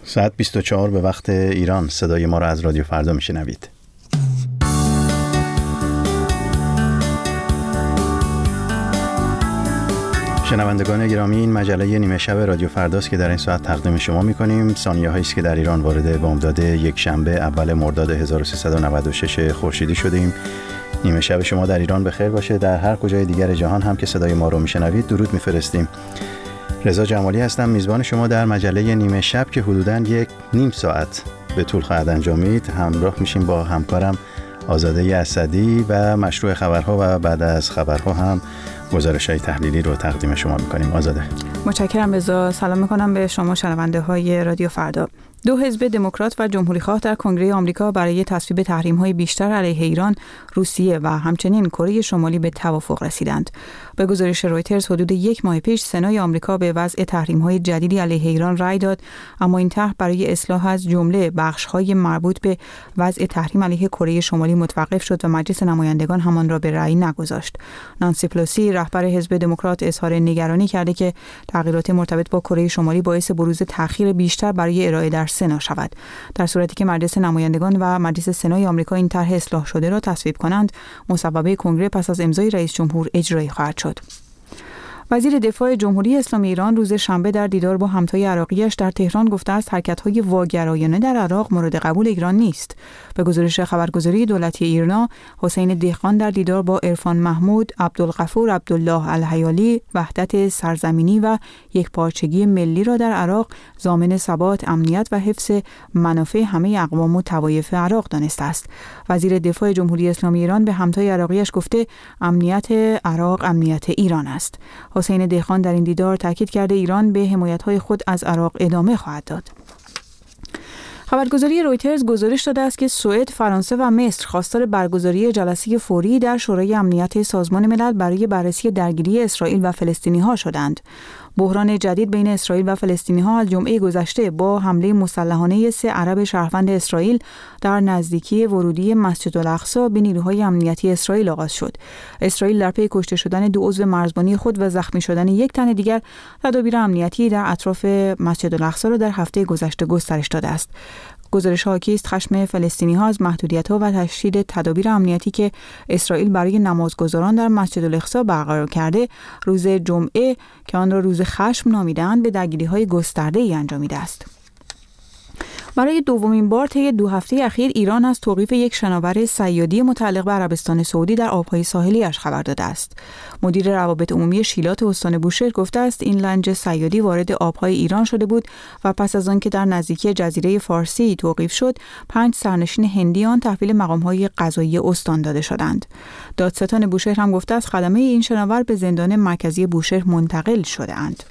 ساعت 24 به وقت ایران. صدای ما را از رادیو فردا میشنوید. شنوندگان گرامی، این مجله نیمه شب رادیو فرداست که در این ساعت تقدیم شما می‌کنیم. ثانیه‌هایی است که در ایران وارد بامداد یک شنبه اول مرداد 1396 خورشیدی شدیم. نیمه شب شما در ایران بخیر باشه. در هر کجای دیگر جهان هم که صدای ما رو میشنوید درود میفرستیم. رضا جمالی هستم، میزبان شما در مجله نیمه شب که حدوداً یک نیم ساعت به طول خواهد انجامید. همراه میشیم با همکارم آزاده اسدی و مشروع خبرها و بعد از خبرها هم گزارش‌های تحلیلی رو تقدیم شما می‌کنیم. آزاده. متشکرم رضا. سلام می‌کنم به شما شنونده‌های رادیو فردا. دو حزب دموکرات و جمهوری‌خواه در کنگره آمریکا برای تصویب تحریم‌های بیشتر علیه ایران، روسیه و همچنین کره شمالی به توافق رسیدند. به گزارش رویترز حدود یک ماه پیش سنای آمریکا به وضع تحریم‌های جدیدی علیه ایران رأی داد، اما این طرح برای اصلاح از جمله بخش‌های مربوط به وضع تحریم علیه کره شمالی متوقف شد و مجلس نمایندگان همان را به رأی نگذاشت. نانسی پلوسی رهبر حزب دموکرات اظهار نگرانی کرده که تغییرات مرتبط با کره شمالی باعث بروز تأخیر بیشتر برای ارائه در سنا شود. در صورتی که مجلس نمایندگان و مجلس سنای آمریکا این طرح اصلاح شده را تصویب کنند، مصوبه کنگره پس از امضای رئیس جمهور اجرایی خواهد شد. وزیر دفاع جمهوری اسلامی ایران روز شنبه در دیدار با همتای عراقیش در تهران گفته است حرکت‌های واگرایانه در عراق مورد قبول ایران نیست. به گزارش خبرگزاری دولتی ایرنا، حسین دهقان در دیدار با عرفان محمود، عبدالغفور عبدالله الحیالی وحدت سرزمینی و یکپارچگی ملی را در عراق ضامن ثبات، امنیت و حفظ منافع همه اقوام و طوایف عراق دانسته است. وزیر دفاع جمهوری اسلامی ایران به همتای عراقیش گفته امنیت عراق امنیت ایران است. حسین دهقان در این دیدار تاکید کرده ایران به حمایت‌های خود از عراق ادامه خواهد داد. خبرگزاری رویترز گزارش داده است که سوئد، فرانسه و مصر خواستار برگزاری جلسه فوری در شورای امنیت سازمان ملل برای بررسی درگیری اسرائیل و فلسطینی‌ها شدند. بحران جدید بین اسرائیل و فلسطینی‌ها از جمعه گذشته با حمله مسلحانه 3 عرب شهروند اسرائیل در نزدیکی ورودی مسجد الاقصی به نیروهای امنیتی اسرائیل آغاز شد. اسرائیل در پی کشته شدن 2 عضو مرزبانی خود و زخمی شدن 1 تن دیگر، تدابیر امنیتی در اطراف مسجد الاقصی را در هفته گذشته گسترش داده است. گزارش حاکی است خشم فلسطینی‌ها از محدودیت‌ها و تشدید تدابیر امنیتی که اسرائیل برای نمازگزاران در مسجد الاقصی برقرار کرده، روز جمعه که آن را روز خشم نامیده‌اند به درگیری‌های گسترده‌ای انجامیده است. برای دومین بار طی 2 هفته اخیر ایران از توقیف یک شناور صیادی متعلق به عربستان سعودی در آبهای ساحلی‌اش خبر داده است. مدیر روابط عمومی شیلات استان بوشهر گفته است این لنج صیادی وارد آبهای ایران شده بود و پس از آن که در نزدیکی جزیره فارسی توقیف شد، 5 سرنشین هندی آن تحویل مقام‌های قضایی استان داده شدند. دادستان بوشهر هم گفته است خدمه این شناور به زندان مرکزی بوشهر منتقل شده‌اند.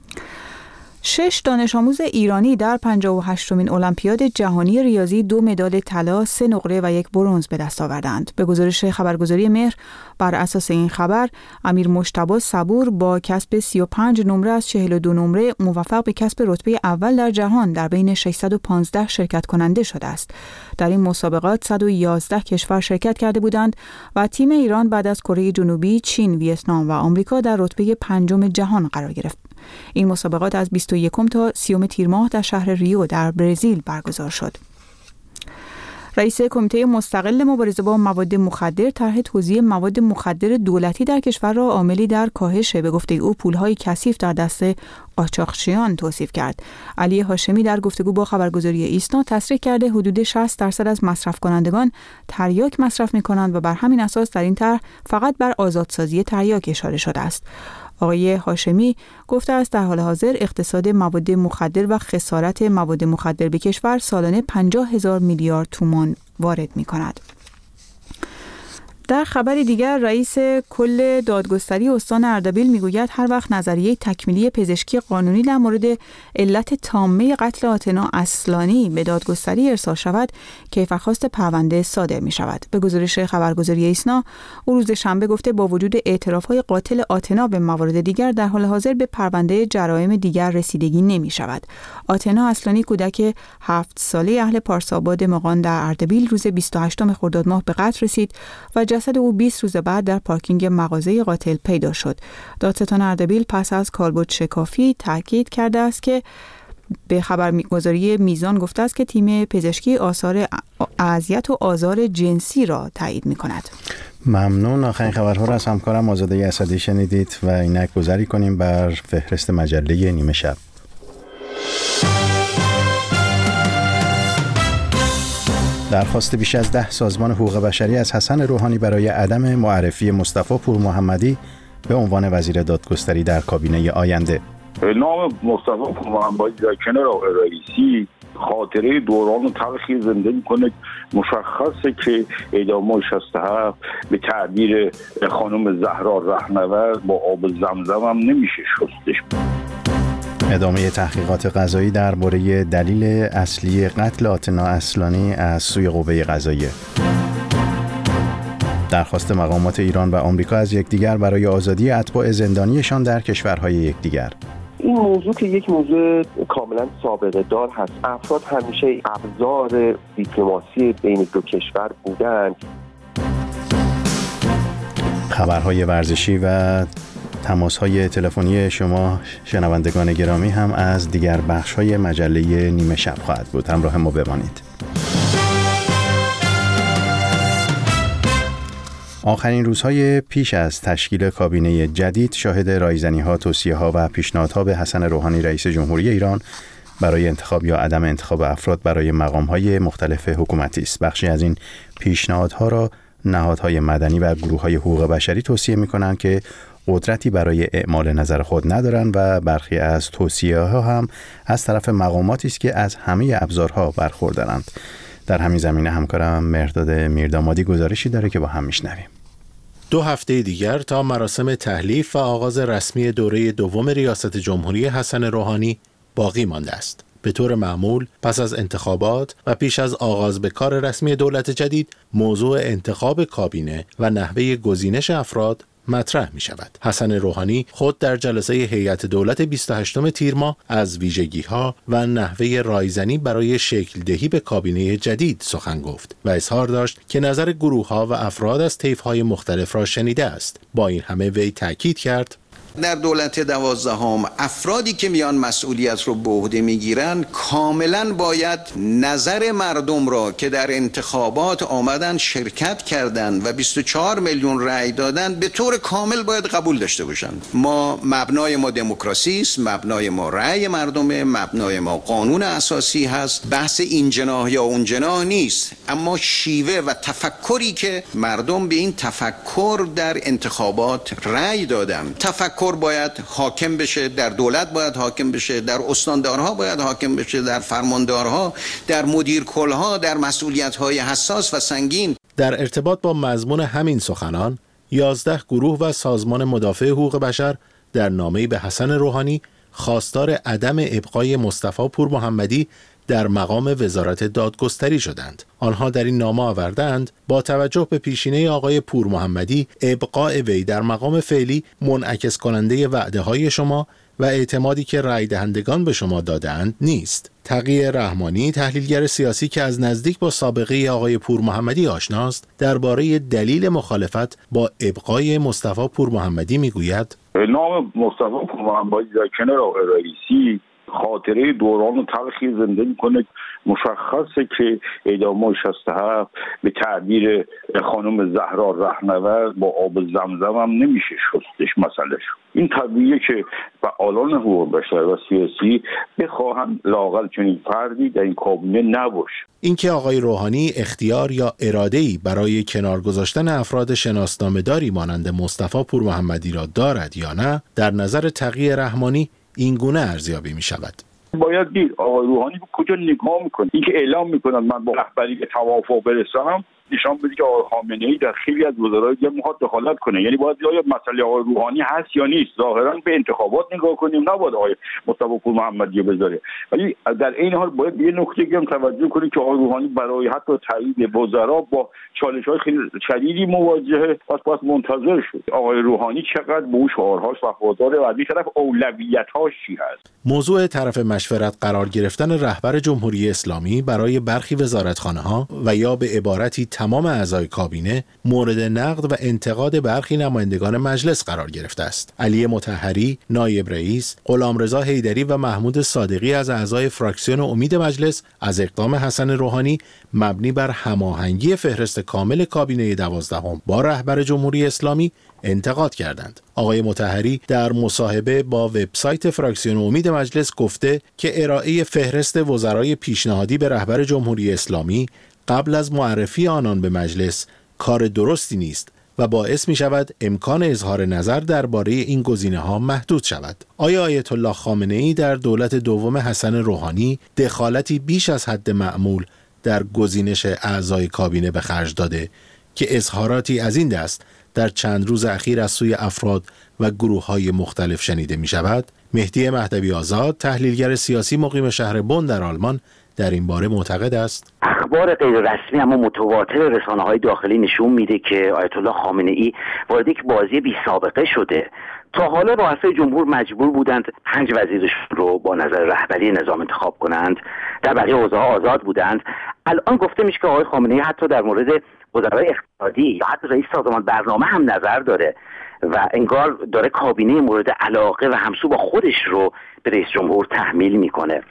6 دانش آموز ایرانی در 58مین المپیاد جهانی ریاضی 2 مدال طلا، 3 نقره و 1 برنز به دست آوردند. به گزارش خبرگزاری مهر، بر اساس این خبر، امیر مجتبی صبور با کسب 35 نمره از 42 نمره موفق به کسب رتبه اول در جهان در بین 615 شرکت کننده شده است. در این مسابقات 111 کشور شرکت کرده بودند و تیم ایران بعد از کره جنوبی، چین، ویتنام و آمریکا در رتبه 5 جهان قرار گرفت. این مسابقات از 21 تا 30 تیر ماه در شهر ریو در برزیل برگزار شد. رئیس کمیته مستقل مبارزه با مواد مخدر طرح توزیع مواد مخدر دولتی در کشور را عاملی در کاهش به گفته او پولهای کثیف در دست قاچاقچیان توصیف کرد. علی هاشمی در گفتگو با خبرگزاری ایسنا تصریح کرده حدود 60% از مصرف کنندگان تریاک مصرف می‌کنند و بر همین اساس در این طرح فقط بر آزادسازی تریاک اشاره شده است. آقای هاشمی گفته است در حال حاضر اقتصاد مواد مخدر و خسارت مواد مخدر به کشور سالانه 50,000 میلیارد تومان وارد می‌کند. در خبر دیگر، رئیس کل دادگستری استان اردبیل میگوید هر وقت نظریه تکمیلی پزشکی قانونی در مورد علت تامه قتل آتنا اصلانی به دادگستری ارسال شود، کیفرخواست پرونده صادر می شود. به گزارش خبرگزاری ایسنا، او روز شنبه گفته با وجود اعتراف‌های قاتل آتنا به موارد دیگر، در حال حاضر به پرونده جرایم دیگر رسیدگی نمی شود. آتنا اصلانی کودک 7 ساله اهل پارساباد مقان در اردبیل روز 28 خرداد ماه به قتل رسید و جسد او 20 روز بعد در پارکینگ مغازه قاتل پیدا شد. دادستان اردبیل پس از کالبد شکافی تاکید کرده است که به خبرگزاری میزان گفته است که تیم پزشکی آثار اذیت و آزار جنسی را تایید می‌کند. ممنون. آخرین خبرها را از همکارم آزاده اسدی شنیدید و اینک گذاری کنیم بر فهرست مجله نیمه شب. درخواست بیش از 10 سازمان حقوق بشری از حسن روحانی برای عدم معرفی مصطفی پور محمدی به عنوان وزیر دادگستری در کابینه آینده. نام مصطفی پور محمدی در کنار آقای رئیسی خاطره دوران تلخی زنده میکنه. مشخصه که اعدام 67 به تعبیر خانم زهرا رهنورد با آب زمزم هم نمیشه شستش. ادامه تحقیقات قضایی درباره دلیل اصلی قتل آتنا اصلانی از سوی قوه قضاییه. درخواست مقامات ایران و آمریکا از یکدیگر برای آزادی اتباع زندانیشان در کشورهای یکدیگر. این موضوع که یک موضوع کاملا سابقه دار هست. افراد همیشه ابزار دیپلماسی بین دو کشور بودند. خبرهای ورزشی و تماس‌های تلفنی شما شنوندگان گرامی هم از دیگر بخش‌های مجله نیمه شب خواهد بود. همراه ما بمانید. آخرین روزهای پیش از تشکیل کابینه جدید شاهد رایزنی‌ها، توصیه‌ها و پیشنهادها به حسن روحانی رئیس جمهوری ایران برای انتخاب یا عدم انتخاب افراد برای مقام‌های مختلف حکومتی است. بخشی از این پیشنهادها را نهادهای مدنی و گروه‌های حقوق بشری توصیه می‌کنند که قدرتی برای اعمال نظر خود ندارند و برخی از توصیه‌ها هم از طرف مقاماتی است که از همه ابزارها برخوردارند. در همین زمینه همکارم مهرداد میردامادی گزارشی داره که با هم میشنویم. 2 هفته دیگر تا مراسم تحلیف و آغاز رسمی دوره دوم ریاست جمهوری حسن روحانی باقی مانده است. به طور معمول پس از انتخابات و پیش از آغاز به کار رسمی دولت جدید، موضوع انتخاب کابینه و نحوه گزینش افراد مطرح می شود. حسن روحانی خود در جلسه هیئت دولت 28 تیر ماه از ویژگی‌ها و نحوه رایزنی برای شکل دهی به کابینه جدید سخن گفت و اظهار داشت که نظر گروه‌ها و افراد از طیف‌های مختلف را شنیده است. با این همه وی تاکید کرد در دولت 12 افرادی که میان مسئولیت رو به عهده میگیرن کاملا باید نظر مردم را که در انتخابات آمدن شرکت کردند و 24 میلیون رأی دادن به طور کامل باید قبول داشته باشن. مبنای ما دموکراسی است، مبنای ما رأی مردمه، مبنای ما قانون اساسی هست. بحث این جناح یا اون جناح نیست، اما شیوه و تفکری که مردم به این تفکر در انتخابات رأی دادن، تفکر باید حاکم بشه، در دولت باید حاکم بشه، در استاندارها باید حاکم بشه، در فرماندارها، در مدیرکلها، در مسئولیت‌های حساس و سنگین. در ارتباط با مضمون همین سخنان 11 گروه و سازمان مدافع حقوق بشر در نامه‌ای به حسن روحانی خواستار عدم ابقای مصطفی پور محمدی در مقام وزارت دادگستری شدند. آنها در این نامه آوردند با توجه به پیشینه آقای پور محمدی، ابقاء وی در مقام فعلی منعکس کننده وعده‌های شما و اعتمادی که رای دهندگان به شما دادند نیست. تقی رحمانی، تحلیلگر سیاسی که از نزدیک با سابقه آقای پور محمدی آشناست، درباره دلیل مخالفت با ابقای مصطفی پور محمدی میگوید: نام مصطفی پور محمدی در کنار آقای رئیسی خاطره دوران تلخی زنده میکنه. مشخصه که اعدام 67 به تعبیر خانم زهرا رهنورد با آب زمزم هم نمیشه شستش مسئلهش. این طبیعیه که فعالان حقوق بشر و سیاسی بخواهند لااقل چنین فردی در این کابینه نباشه. اینکه آقای روحانی اختیار یا اراده‌ای برای کنار گذاشتن افراد شناسنامه‌داری مانند مصطفی پور محمدی را دارد یا نه، در نظر تقی رحمانی این گونه ارزیابی می شود. باید دید آقای روحانی به کجا نگاه میکنه. اینکه اعلام میکنن من با رهبری به توافق برسم، نشان بده که آقای خامنه‌ای در خیلی از وزرای دیگه میخواد دخالت کنه. یعنی باید آیا مسئله آقای روحانی هست یا نیست. ظاهرا به انتخابات نگاه کنیم، نباید آقای مصطفی پور محمدی بذاره. ولی در این حال باید به یه نکته هم توجه کنیم که آقای روحانی برای حتی تایید وزرا با چالش‌های خیلی شدیدی مواجهه. پس منتظر شد آقای روحانی چقدر به اون شعارهاش وفاداره و از این طرف اولویت‌هاش چی هست. موضوع طرف مشورت قرار گرفتن رهبر جمهوری اسلامی برای برخی وزارتخانه‌ها و یا به عبارتی تمام اعضای کابینه مورد نقد و انتقاد برخی نمایندگان مجلس قرار گرفته است. علی مطهری، نایب رئیس، غلامرضا حیدری و محمود صادقی از اعضای فراکسیون امید مجلس از اقدام حسن روحانی مبنی بر هماهنگی فهرست کامل کابینه 12 با رهبر جمهوری اسلامی انتقاد کردند. آقای مطهری در مصاحبه با وبسایت فراکسیون امید مجلس گفته که ارائه فهرست وزرای پیشنهادی به رهبر جمهوری اسلامی قبل از معرفی آنان به مجلس کار درستی نیست و باعث می شود امکان اظهار نظر درباره این گزینه‌ها محدود شود. آیا آیت الله خامنه‌ای در دولت دوم حسن روحانی دخالتی بیش از حد معمول در گزینش اعضای کابینه به خرج داده که اظهاراتی از این دست در چند روز اخیر از سوی افراد و گروه‌های مختلف شنیده می شود؟ مهدی مهدوی آزاد، تحلیلگر سیاسی مقیم شهر بن در آلمان، در این باره معتقد است اخبار غیر رسمی اما متواتر رسانه‌های داخلی نشون میده که آیت الله خامنه‌ای وارد یک بازی بی سابقه شده. تا حالا رؤسای جمهور مجبور بودند 5 وزیرشون رو با نظر رهبری نظام انتخاب کنند، در بقیه حوزه‌ها آزاد بودند. الان گفته میشه که آقای خامنه‌ای حتی در مورد وزرای اقتصادی یا حتی رئیس سازمان برنامه هم نظر داره و انگار داره کابینه مورد علاقه و همسو با خودش رو به رئیس جمهور تحمیل میکنه.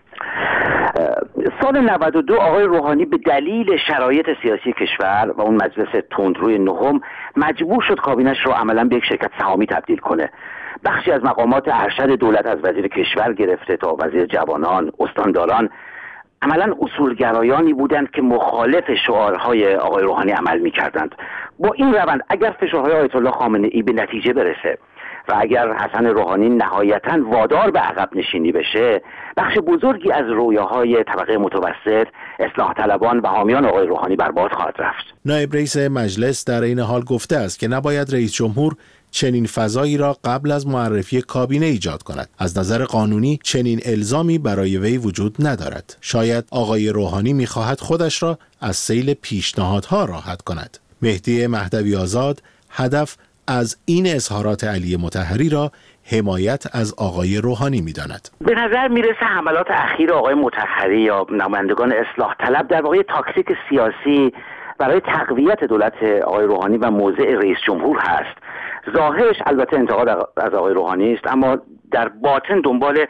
سال 92 آقای روحانی به دلیل شرایط سیاسی کشور و اون مجلس تندروی نهم مجبور شد کابینش رو عملاً به یک شرکت سهامی تبدیل کنه. بخشی از مقامات ارشد دولت از وزیر کشور گرفته تا وزیر جوانان، استانداران عملاً اصولگرایانی بودند که مخالف شعارهای آقای روحانی عمل می‌کردند. با این روند اگر فشارهای آیت الله خامنه‌ای به نتیجه برسه و اگر حسن روحانی نهایتاً وادار به عقب نشینی بشه، بخش بزرگی از رویاهای طبقه متوسط، اصلاح طلبان و حامیان آقای روحانی برباد خواهد رفت. نایب رئیس مجلس در این حال گفته است که نباید رئیس جمهور چنین فضایی را قبل از معرفی کابینه ایجاد کند. از نظر قانونی چنین الزامی برای وی وجود ندارد. شاید آقای روحانی می‌خواهد خودش را از سیل پیشنهادها راحت کند. مهدی مهدوی آزاد هدف از این اظهارات علی مطهری را حمایت از آقای روحانی می‌داند. به نظر میرسه حملات اخیر آقای مطهری یا نمایندگان اصلاح طلب در واقع تاکتیک سیاسی برای تقویت دولت آقای روحانی و موضع رئیس جمهور هست. ظاهرش البته انتقاد از آقای روحانی است، اما در باطن دنبال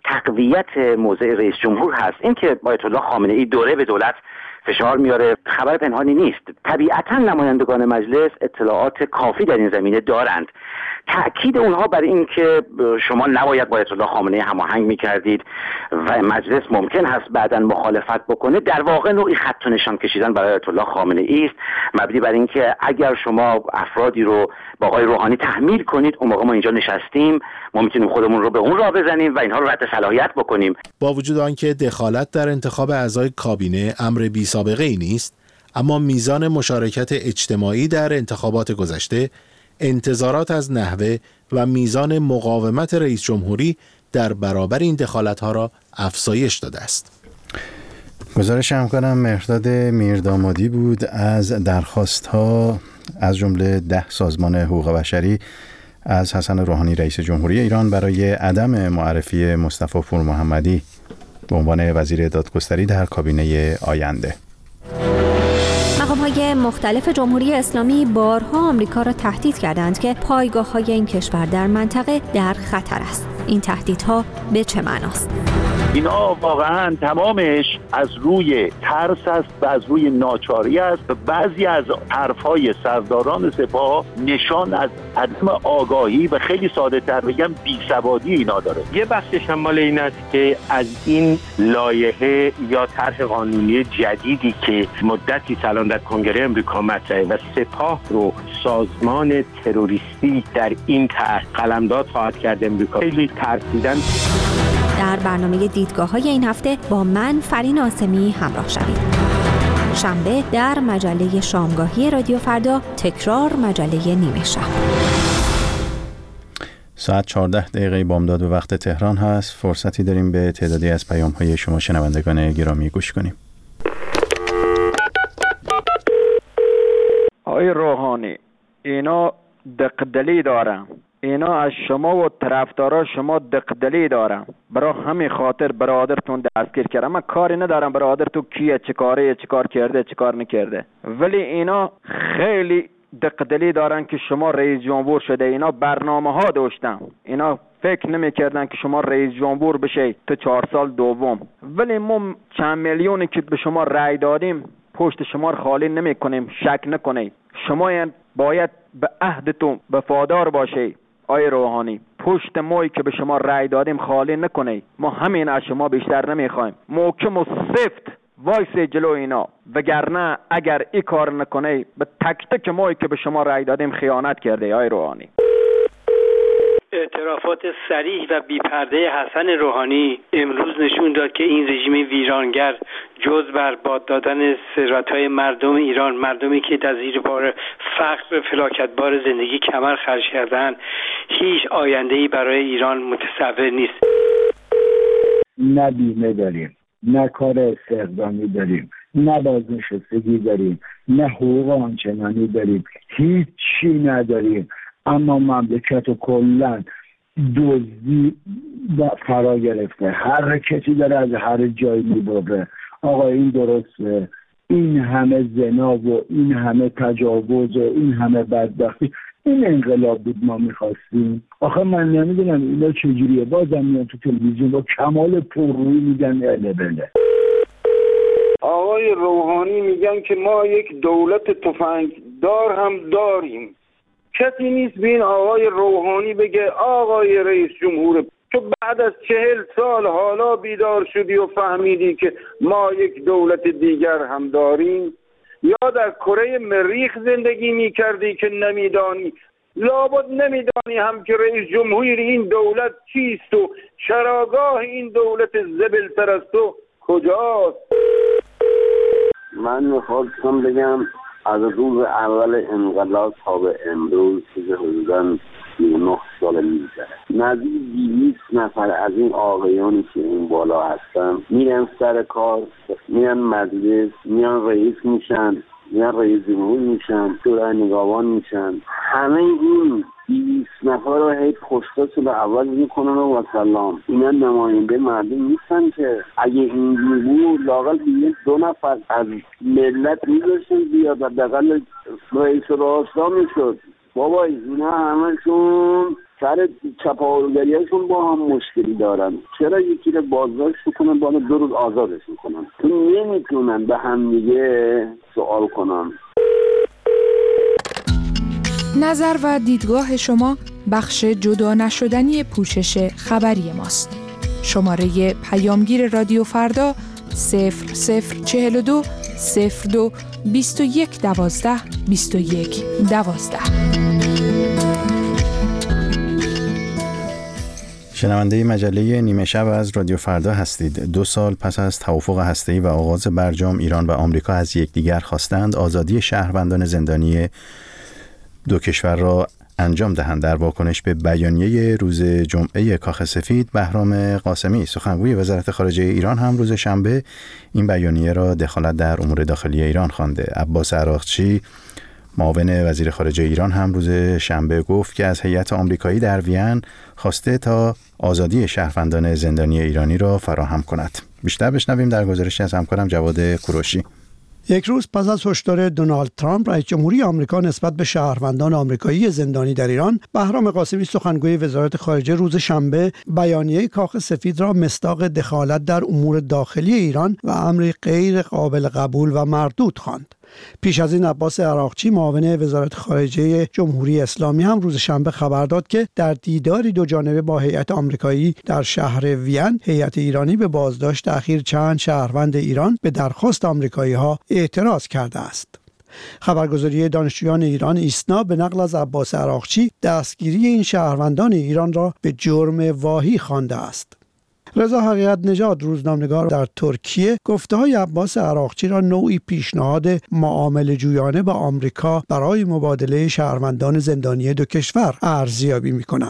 تقویت موضع رئیس جمهور هست. اینکه آیت الله خامنه‌ای دوره به دولت فشار میاره خبر پنهانی نیست. طبیعتاً نمایندگان مجلس اطلاعات کافی در این زمینه دارند. تأکید اونها بر این که شما نباید با آیت الله خامنه‌ای هماهنگ می‌کردید و مجلس ممکن هست بعداً مخالفت بکنه، در واقع نوعی خط و نشان کشیدن برای آیت الله خامنه‌ای است، مبنی بر این که اگر شما افرادی رو با آقای روحانی تحمیل کنید، اون موقع ما اینجا نشستیم، ما میتونیم خودمون رو به اون راه بزنیم و اینها رو رد صلاحیت بکنیم. با وجود آنکه دخالت در انتخاب اعضای کابینه امر بی سابقه ای نیست، اما میزان مشارکت اجتماعی در انتخابات گذشته، انتظارات از نحوه و میزان مقاومت رئیس جمهوری در برابر این دخالت‌ها را افزایش داده است. گزارش همکارم مهرداد میردامادی بود از درخواست‌ها از جمله 10 سازمان حقوق بشری از حسن روحانی رئیس جمهوری ایران برای عدم معرفی مصطفی پور محمدی به عنوان وزیر دادگستری در کابینه آینده. مقام‌های مختلف جمهوری اسلامی بارها آمریکا را تهدید کردند که پایگاه‌های این کشور در منطقه در خطر است. این تهدیدها به چه معناست؟ اینا واقعا تمامش از روی ترس است و از روی ناچاری است و بعضی از حرفهای سرداران سپاه نشان از عدم آگاهی و خیلی ساده تر بگم بیسوادی اینا داره. یه بخشش هم مال این است که از این لایحه یا طرح قانونی جدیدی که مدتی الان در کنگره امریکا مطرحه و سپاه رو سازمان تروریستی در این طرح قلمداد خواهد کرد امریکا، خیلی ترسیدن. در برنامه دیدگاه‌های این هفته با من فرین آسمی همراه شوید. شنبه در مجله شامگاهی رادیو فردا، تکرار مجله نیمه شب. ساعت 14 بامداد به وقت تهران هست. فرصتی داریم به تعدادی از پیام‌های شما شنوندگان گرامی گوش کنیم. آقای روحانی اینا دقدلی دارن، اینا از شما و طرفدارا شما دقدلی دارم، برای همین خاطر برادرتون دستگیر کردم. من کاری ندارم برادر تو کیه، چه کاره، چه کار کرده، چه کار نکرده، ولی اینا خیلی دقدلی دارن که شما رئیس جمهور شده. اینا برنامه ها داشتن، اینا فکر نمی‌کردن که شما رئیس جمهور بشه تو 4 سال دوم. ولی ما چند میلیونی که به شما رأی دادیم پشت شما رو خالی نمی‌کنیم، شک نکنید. شما باید به عهدتون وفادار باشید. آی روحانی، پشت مایی که به شما رأی دادیم خالی نکنید. ما همین از شما بیشتر نمی‌خوایم. محکم و سفت وایس جلو اینا، وگرنه اگر این کار نکنه به تک تک مایی که به شما رأی دادیم خیانت کرده. آی روحانی، اعترافات صریح و بی‌پرده حسن روحانی امروز نشون داد که این رژیم ویرانگر جز برباد دادن ثروت‌های مردم ایران، مردمی که در زیر بار فقر فلاکتبار زندگی کمر خرج کردن، هیچ آینده‌ای برای ایران متصور نیست. نه بیمه داریم، نه کار استخدامی داریم، نه بازنشستگی داریم، نه حقوق آنچنانی داریم، هیچی نداریم. اما مملکت رو کلن دزدی فرا گرفته. هر کسی داره از هر جایی میبره. آقا این درسته؟ این همه زنا و این همه تجاوز و این همه بدبختی، این انقلاب بود ما میخواستیم؟ آخه من نمیدونم اینا چجوریه. بازم میان تو تلویزیون با کمال پررویی میگن اله بله. آقای روحانی میگن که ما یک دولت تفنگدار هم داریم. کسی نیست به این آقای روحانی بگه آقای رئیس جمهور، تو بعد از 40 سال حالا بیدار شدی و فهمیدی که ما یک دولت دیگر هم داریم؟ یا در کره مریخ زندگی میکردی که نمیدانی؟ لابد نمیدانی هم که رئیس جمهور این دولت چیست و چراگاه این دولت زبل پرستو کجاست؟ من میخواستم بگم از روز اول انقلاب تا به امروز که حدوداً 9 سال میگذره، نزدیک 200 نفر از این آقایانی که این بالا هستن میرن سر کار، میرن مجلس، میان رئیس میشن، میان رئیس جمهور میشن، شورای نگهبان میشن. همه این 200 نفر رو هی خوشخوش به عوض میکنن و سلام. اینا نماینده مردم نیستن که. اگه اینجوری بود لااقل 2 نفر از ملت میذاشتن بیاد و دقل رئیس راستا میشد. بابا اینا همشون سر چپاولگریشون با هم مشکلی دارن. چرا یکی رو بازداشت کنن بعد 2 روز آزادش میکنن؟ تو نمیتونن به هم دیگه سوال کنن. نظر و دیدگاه شما بخش جدا نشدنی پوشش خبری ماست. شماره پیامگیر رادیو فردا 0042 02 21 12 21 12. شنونده مجله نیمه شب از رادیو فردا هستید. 2 سال پس از توافق هسته‌ای و آغاز برجام، ایران و آمریکا از یکدیگر خواستند آزادی شهروندان زندانی 2 کشور را انجام دهند. در واکنش به بیانیه روز جمعه کاخ سفید، بهرام قاسمی سخنگوی وزارت خارجه ایران هم روز شنبه این بیانیه را دخالت در امور داخلی ایران خوانده. عباس عراقچی معاون وزیر خارجه ایران هم روز شنبه گفت که از هیئت آمریکایی در وین خواسته تا آزادی شهروندان زندانی ایرانی را فراهم کند. بیشتر بشنویم در گزارشی از همکارم جواد کوروشی. یک روز پس از هشدار دونالد ترامپ رئیس جمهوری آمریکا نسبت به شهروندان آمریکایی زندانی در ایران، بهرام قاسمی سخنگوی وزارت خارجه روز شنبه بیانیه کاخ سفید را مصداق دخالت در امور داخلی ایران و امری غیر قابل قبول و مردود خواند. پیش از این عباس عراقچی معاون وزارت خارجه جمهوری اسلامی هم روز شنبه خبر داد که در دیداری 2 جانبه با هیئت آمریکایی در شهر وین، هیئت ایرانی به بازداشت اخیر چند شهروند ایران به درخواست آمریکایی‌ها اعتراض کرده است. خبرگزاری دانشجویان ایران ایسنا به نقل از عباس عراقچی دستگیری این شهروندان ایران را به جرم واهی خوانده است. رضا حقیقت نژاد روزنامه‌نگار در ترکیه گفته‌های عباس عراقچی را نوعی پیشنهاد معامله جویانه با آمریکا برای مبادله شهروندان زندانی 2 کشور ارزیابی می‌کند.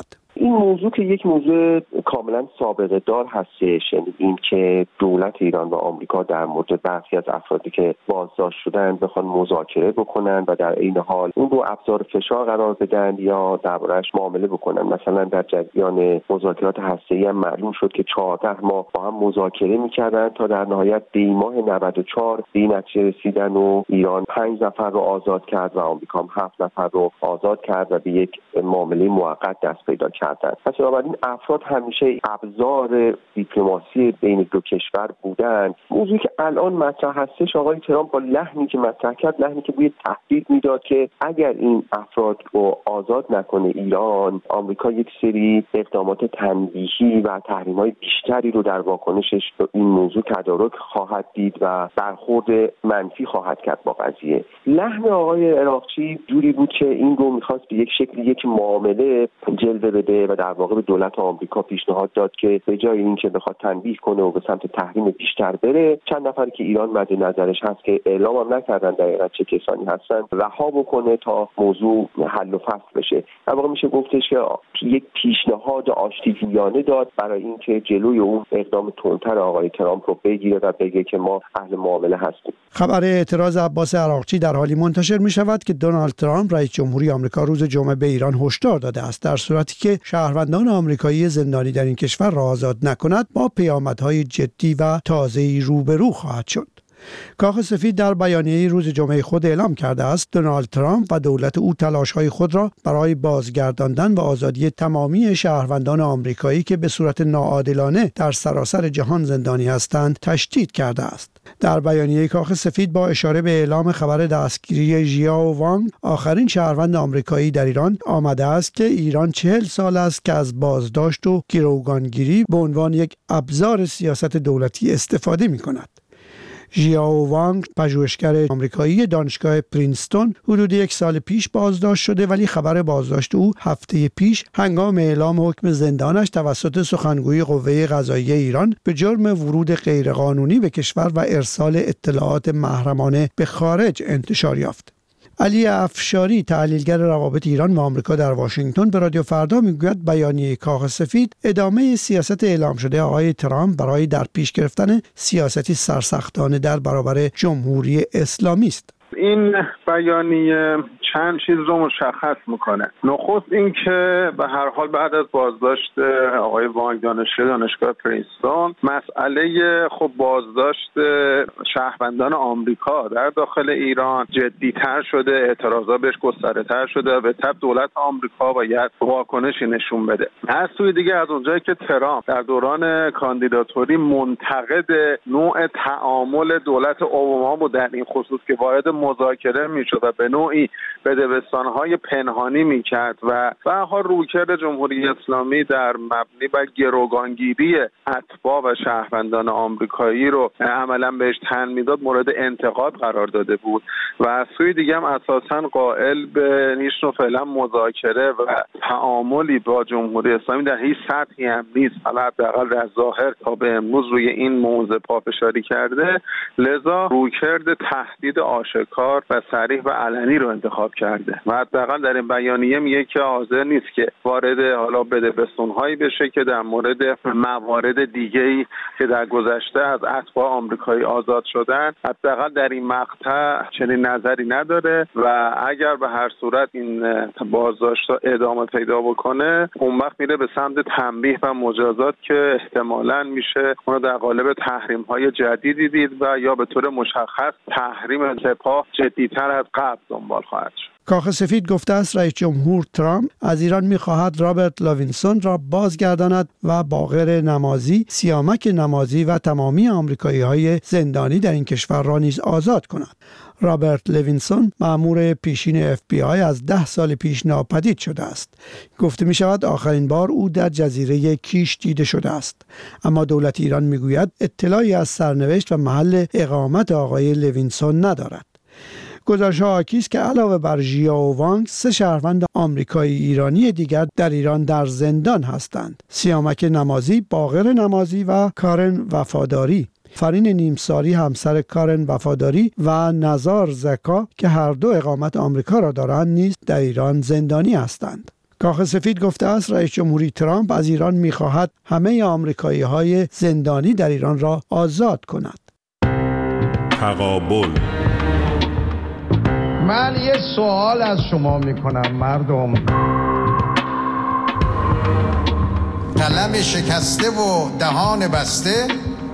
این موضوع که یک موضوع کاملا سابقه دار هستش، یعنی این که دولت ایران و آمریکا در مورد برخی از افرادی که بازداشت شدن بخوان مذاکره بکنن و در عین حال اون رو ابزار فشار قرار بدن یا درباره‌اش معامله بکنن. مثلا در جریان مذاکرات هسته‌ای هم معلوم شد که 14 ماه با هم مذاکره می‌کردن تا در نهایت دی ماه 94 به این نتیجه رسیدن و ایران 5 نفر رو آزاد کرد و آمریکا هم 7 نفر رو آزاد کرد و به یک معامله موقت دست پیدا کردند. پس بنابراین افراد همیشه ابزار دیپلماسی بین دو کشور بودند. موضوعی که الان مطرح هستش، آقای ترامپ با لحنی که مطرح کرد، لحنی که بوی تهدید میداد که اگر این افراد رو آزاد نکنه ایران، آمریکا یک سری اقدامات تنبیهی و تحریم‌های بیشتری رو در واکنشش به این موضوع تدارک خواهد دید و برخورد منفی خواهد کرد با قضیه. لحن آقای عراقچی جوری بود که این رو می‌خواست به یک شکل یک معامله جلوه بده و در واقع به دولت آمریکا پیشنهاد داد که به جای اینکه بخواد تنبیه کنه و به سمت تحریم بیشتر بره، چند نفری که ایران مد نظرش هست که اعلام هم نکردن دقیقاً چه کسانی هستن، رها بکنه تا موضوع حل و فصل بشه. در واقع میشه گفتش که یک پیشنهاد آشتی‌جویانه داد برای اینکه جلوی اون اقدام تندتر آقای ترامپ رو بگیره و بگه که ما اهل معامله هستیم. خبر اعتراض عباس عراقچی در حالی منتشر می شود که دونالد ترامپ رئیس جمهوری آمریکا روز جمعه به ایران هشدار داده است در صورتی که شهروندان آمریکایی زندانی در این کشور را آزاد نکند با پیامدهای جدی و تازه‌ای روبرو خواهد شد. کاخ سفید در بیانیه روز جمعه خود اعلام کرده است دونالد ترامپ و دولت او تلاش‌های خود را برای بازگرداندن و آزادی تمامی شهروندان آمریکایی که به صورت ناعادلانه در سراسر جهان زندانی هستند تشدید کرده است. در بیانیه کاخ سفید با اشاره به اعلام خبر دستگیری ژیائو وانگ، آخرین شهروند آمریکایی در ایران، آمده است که ایران 40 سال است که از بازداشت و گروگانگیری به عنوان یک ابزار سیاست دولتی استفاده می‌کند. ژیائو وانگ، پژوهشگر آمریکایی دانشگاه پرینستون، حدود 1 سال پیش بازداشت شده، ولی خبر بازداشت او هفته پیش هنگام اعلام حکم زندانش توسط سخنگوی قوه قضاییه ایران به جرم ورود غیرقانونی به کشور و ارسال اطلاعات محرمانه به خارج انتشار یافت. علی افشاری، تحلیلگر روابط ایران و آمریکا در واشنگتن، به رادیو فردا میگوید بیانیه کاخ سفید ادامه سیاست اعلام شده آقای ترامپ برای در پیش گرفتن سیاستی سرسختانه در برابر جمهوری اسلامی است. این بیانیه چند چیز رو مشخص میکنه. نخست این که به هر حال بعد از بازداشت آقای وانگ دانشگاه پرینستون، مسئله خب بازداشت شهروندان آمریکا در داخل ایران جدی‌تر شده، اعتراضا بهش گسترده‌تر شده و به تبع دولت آمریکا باید واکنشی نشون بده. از سوی دیگه از اونجایی که ترامپ در دوران کاندیداتوری منتقد نوع تعامل دولت اوباما بود در این خصوص که وارد مذاکره میشد و به نوعی بدبستان‌های پنهانی میکرد و به هر حال رویکرد جمهوری اسلامی در مبنی بر گروگانگیری اتباع و شهروندان آمریکایی رو عملاً بهش تن میداد مورد انتقاد قرار داده بود و از سوی دیگه هم اساساً قائل به هیچ نوع فعلا مذاکره و تعاملی با جمهوری اسلامی در هیچ سطحی هم نیست. حالا حداقل در ظاهر تا به امروز روی این موضوع پافشاری کرده، لذا رویکرد تهدید آشکار و صریح و علنی رو انتخاب کرده و حداقل در این بیانیه میگه که حاضر نیست که وارد حالا بدبستون‌هایی بشه که در مورد موارد دیگه‌ای که در گذشته از اتباع آمریکایی آزاد شدن حداقل در این مقطع چنین نظری نداره و اگر به هر صورت این بازداشت‌ها ادامه پیدا بکنه اون وقت میره به سمت تنبیه و مجازات که احتمالاً میشه اون در قالب تحریم‌های جدیدی دید و یا به طور مشخص تحریم سپاه جدی‌تر از قبل دنبال خواهد شد. کاخ سفید گفته است رئیس جمهور ترامپ از ایران می‌خواهد رابرت لوینسون را بازگرداند و باقر نمازی، سیامک نمازی و تمامی آمریکایی‌های زندانی در این کشور را نیز آزاد کند. رابرت لوینسون مأمور پیشین FBI از 10 سال پیش ناپدید شده است. گفته می شود آخرین بار او در جزیره کیش دیده شده است. اما دولت ایران می گوید اطلاعی از سرنوشت و محل اقامت آقای لوینسون ندارد. گزارش‌ها حاکی است که علاوه بر ژیائو وانگ 3 شهروند آمریکایی ایرانی دیگر در ایران در زندان هستند. سیامک نمازی، باقر نمازی و کارن وفاداری. فرین نیمساری همسر کارن وفاداری و نزار زکا که هر دو اقامت آمریکا را دارند نیز در ایران زندانی هستند. کاخ سفید گفته است رئیس جمهوری ترامپ از ایران می‌خواهد همه آمریکایی‌های زندانی در ایران را آزاد کند. تقابل. من یه سوال از شما میکنم مردم. قلم شکسته و دهان بسته.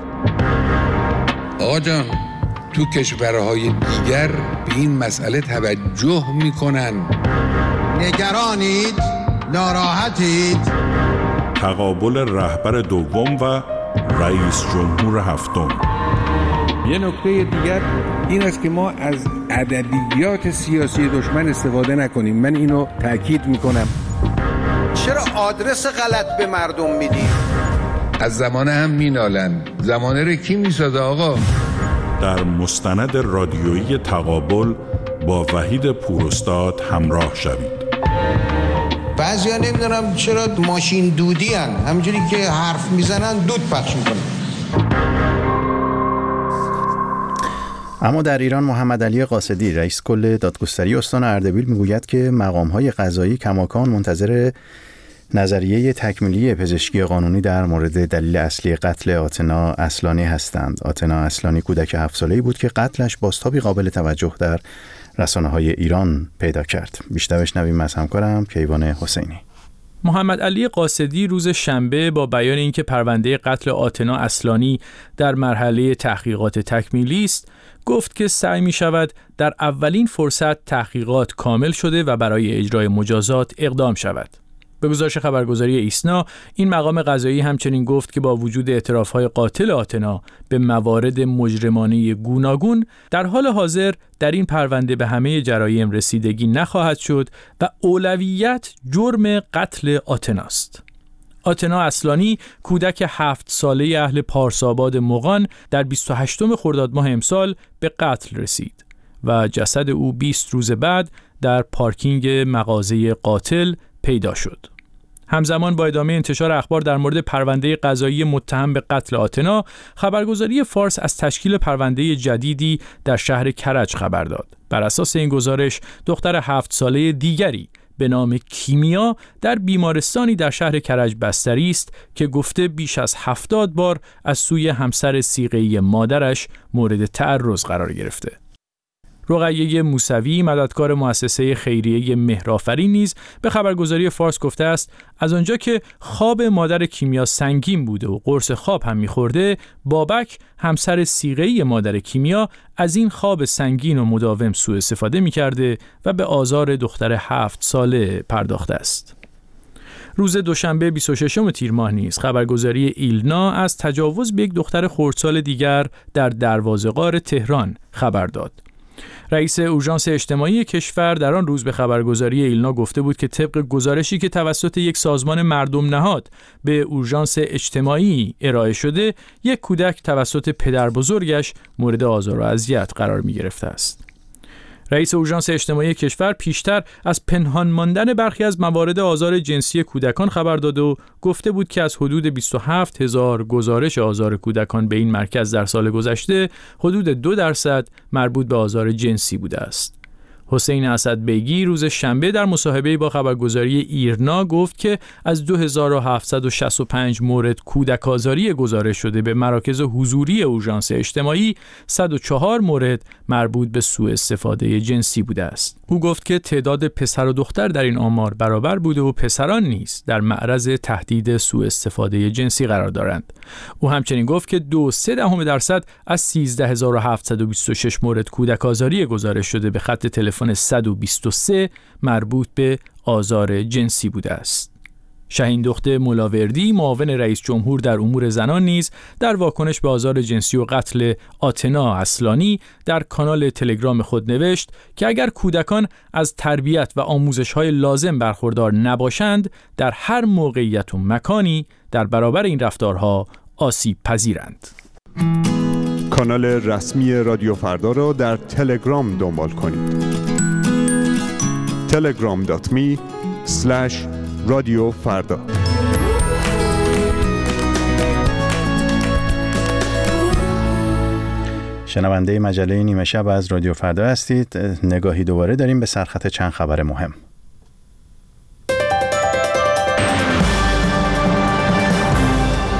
آقا جان، تو کشورهای دیگر به این مسئله توجه میکنن. نگرانید؟ ناراحتید؟ تقابل رهبر دوم و رئیس جمهور هفتم. یه نکته دیگر این است که ما از ادبیات سیاسی دشمن استفاده نکنیم. من اینو تاکید میکنم. چرا آدرس غلط به مردم میدی؟ از زمانه هم مینالن. زمانه رو کی میسازه آقا؟ در مستند رادیویی تقابل با وحید پوراستاد همراه شوید. بعضیا نمیدونم چرا ماشین دودی هن. همجوری که حرف میزنن دود پخش میکنن. اما در ایران محمد علی قاصدی رئیس کل دادگستری استان اردبیل میگوید که مقام‌های قضایی کماکان منتظر نظریه تکمیلی پزشکی قانونی در مورد دلیل اصلی قتل آتنا اصلانی هستند. آتنا اصلانی کودک 7 ساله‌ای بود که قتلش بازتابی قابل توجه در رسانه‌های ایران پیدا کرد. بیشتر بشنویم از همکارم کیوان حسینی. محمد علی قاصدی روز شنبه با بیان اینکه پرونده قتل آتنا اصلانی در مرحله تحقیقات تکمیلی است، گفت که سعی می شود در اولین فرصت تحقیقات کامل شده و برای اجرای مجازات اقدام شود. به گزارش خبرگزاری ایسنا، این مقام قضایی همچنین گفت که با وجود اعتراف‌های قاتل آتنا به موارد مجرمانه گوناگون، در حال حاضر در این پرونده به همه جرایم رسیدگی نخواهد شد و اولویت جرم قتل آتناست. آتنا اصلانی کودک 7 ساله اهل پارساباد مغان در 28 خرداد ماه امسال به قتل رسید و جسد او 20 روز بعد در پارکینگ مغازه قاتل پیدا شد. همزمان با ادامه انتشار اخبار در مورد پرونده قضایی متهم به قتل آتنا، خبرگزاری فارس از تشکیل پرونده جدیدی در شهر کرج خبر داد. بر اساس این گزارش، دختر 7 ساله دیگری به نام کیمیا در بیمارستانی در شهر کرج بستری است که گفته بیش از 70 بار از سوی همسر صیغه‌ای مادرش مورد تعرض قرار گرفته. رقیه موسوی، مددکار مؤسسه خیریه مهرآفرین، نیز به خبرگزاری فارس گفته است از آنجا که خواب مادر کیمیا سنگین بوده و قرص خواب هم می‌خورده، بابک همسر صیغه‌ای مادر کیمیا از این خواب سنگین و مداوم سوء استفاده می‌کرده و به آزار دختر 7 ساله پرداخته است. روز دوشنبه 26 تیر ماه نیز خبرگزاری ایلنا از تجاوز به یک دختر خردسال دیگر در دروازه غار تهران خبر داد. رئیس اورژانس اجتماعی کشور در آن روز به خبرگزاری ایلنا گفته بود که طبق گزارشی که توسط یک سازمان مردم نهاد به اورژانس اجتماعی ارائه شده، یک کودک توسط پدر بزرگش مورد آزار و اذیت قرار می گرفته است. رئیس اورژانس اجتماعی کشور پیشتر از پنهان ماندن برخی از موارد آزار جنسی کودکان خبر داد و گفته بود که از حدود 27,000 گزارش آزار کودکان به این مرکز در سال گذشته، حدود 2% مربوط به آزار جنسی بوده است. حسین اسدبیگی روز شنبه در مصاحبه‌ای با خبرگزاری ایرنا گفت که از 2765 مورد کودک آزاری گزارش شده به مراکز حضوری اورژانس اجتماعی، 104 مورد مربوط به سوء استفاده جنسی بوده است. او گفت که تعداد پسر و دختر در این آمار برابر بوده و پسران نیز در معرض تهدید سوء استفاده جنسی قرار دارند. او همچنین گفت که 2.3% از 13726 مورد کودک آزاری گزارش شده به خط تلفن 123 مربوط به آزار جنسی بوده است. شاهین دخت ملاوردی، معاون رئیس جمهور در امور زنان، نیز در واکنش به آزار جنسی و قتل آتنا اصلانی در کانال تلگرام خود نوشت که اگر کودکان از تربیت و آموزش‌های لازم برخوردار نباشند، در هر موقعیت و مکانی در برابر این رفتارها آسیب پذیرند. کانال رسمی رادیو فردا را در تلگرام دنبال کنید. telegram.me/رادیو فردا. شنونده مجله نیمه شب از رادیو فردا هستید. نگاهی دوباره داریم به سرخط چند خبر مهم.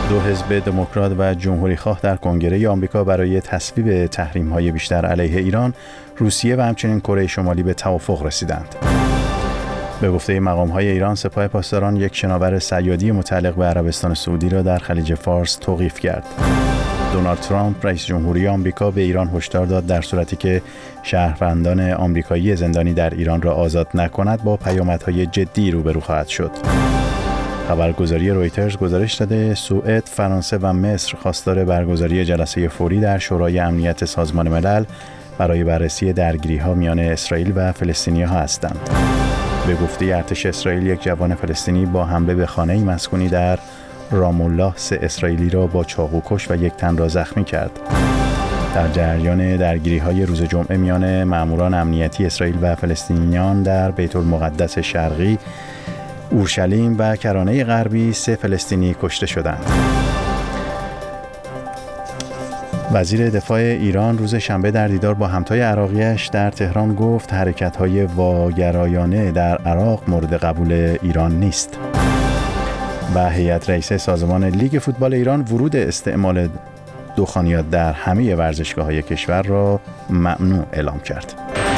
دو حزب دموکرات و جمهوری‌خواه در کنگره آمریکا برای تصویب تحریم‌های بیشتر علیه ایران، روسیه و همچنین کره شمالی به توافق رسیدند. به گفته مقام‌های ایران، سپاه پاسداران یک شناور صیادی متعلق به عربستان سعودی را در خلیج فارس توقیف کرد. دونالد ترامپ رئیس جمهوری آمریکا به ایران هشدار داد در صورتی که شهروندان آمریکایی زندانی در ایران را آزاد نکند با پیامدهای جدی روبرو خواهد شد. خبرگزاری رویترز گزارش داده سوئد، فرانسه و مصر خواستار برگزاری جلسه فوری در شورای امنیت سازمان ملل برای بررسی درگیری‌ها میان اسرائیل و فلسطینی‌ها هستند. به گفته ارتش اسرائیل، یک جوان فلسطینی با حمله به خانه‌ای مسکونی در رام الله 3 اسرائیلی را با چاقو کشت و یک تن را زخمی کرد. در جریان درگیری‌های روز جمعه میان ماموران امنیتی اسرائیل و فلسطینیان در بیت المقدس شرقی، اورشلیم و کرانه غربی 3 فلسطینی کشته شدند. وزیر دفاع ایران روز شنبه در دیدار با همتای عراقیش در تهران گفت حرکت‌های واگرایانه در عراق مورد قبول ایران نیست. و هیئت رئیسه سازمان لیگ فوتبال ایران ورود استعمال دخانیات در همه ورزشگاه‌های کشور را ممنوع اعلام کرد.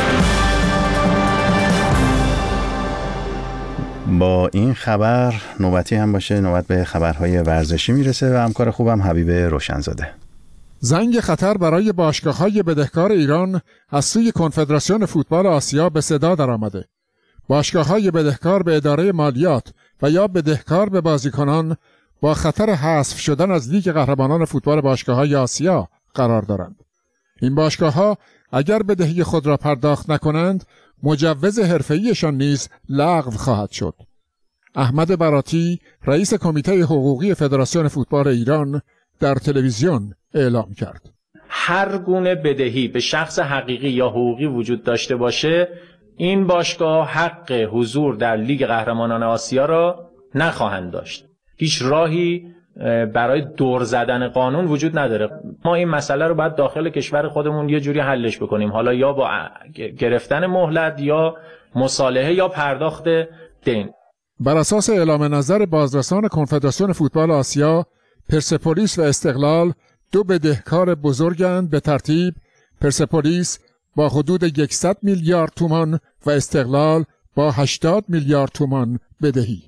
با این خبر نوبتی هم باشه، نوبت به خبرهای ورزشی میرسه و همکار خوبم حبیب روشنزاده. زنگ خطر برای باشگاه‌های بدهکار ایران از سوی کنفدراسیون فوتبال آسیا به صدا درآمده. باشگاه‌های بدهکار به اداره مالیات و یا بدهکار به بازیکنان با خطر حذف شدن از لیگ قهرمانان فوتبال باشگاه‌های آسیا قرار دارند. این باشگاه‌ها اگر بدهی خود را پرداخت نکنند، مجوز حرفه‌ایشان نیز لغو خواهد شد. احمد براتی، رئیس کمیته حقوقی فدراسیون فوتبال ایران، در تلویزیون اعلام کرد. هر گونه بدهی به شخص حقیقی یا حقوقی وجود داشته باشه، این باشگاه حق حضور در لیگ قهرمانان آسیا را نخواهند داشت. هیچ راهی برای دور زدن قانون وجود نداره. ما این مسئله رو باید داخل کشور خودمون یه جوری حلش بکنیم، حالا یا با گرفتن مهلت یا مصالحه یا پرداخت دین. بر اساس اعلام نظر بازرسان کنفدراسیون فوتبال آسیا، پرسپولیس و استقلال دو بدهکار بزرگند به ترتیب پرسپولیس با حدود 100 میلیارد تومان و استقلال با 80 میلیارد تومان بدهی.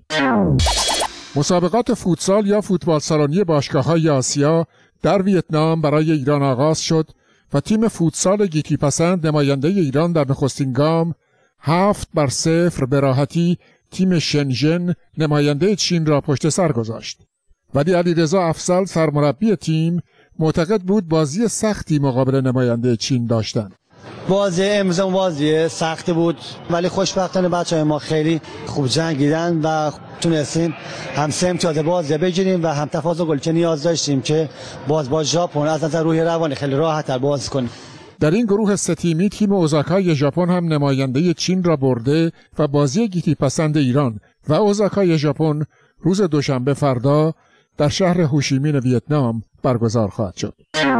مسابقات فوتسال یا فوتبال سالنی باشگاه‌های آسیا در ویتنام برای ایران آغاز شد و تیم فوتسال گیتی پسند نماینده ایران در نخستین گام 7-0 به راحتی تیم شنژن نماینده چین را پشت سر گذاشت. ولی علیرضا افضل سرمربی تیم معتقد بود بازی سختی مقابل نماینده چین داشتند. بازی امروز بازی سختی بود، ولی خوشبختانه بچه‌های ما خیلی خوب جنگیدن و تونستیم هم 3 امتیاز بازی بگیریم و هم تفاضل گل که نیاز داشتیم که با ژاپن از نظر روحی روانی خیلی راحت‌تر بازی کنیم. در این گروه 3 تیمی تیم اوزاکای ژاپن هم نماینده چین را برده و بازی گیتی پسند ایران و اوزاکای ژاپن روز دوشنبه فردا در شهر هوشیمین ویتنام برگزار خواهد شد.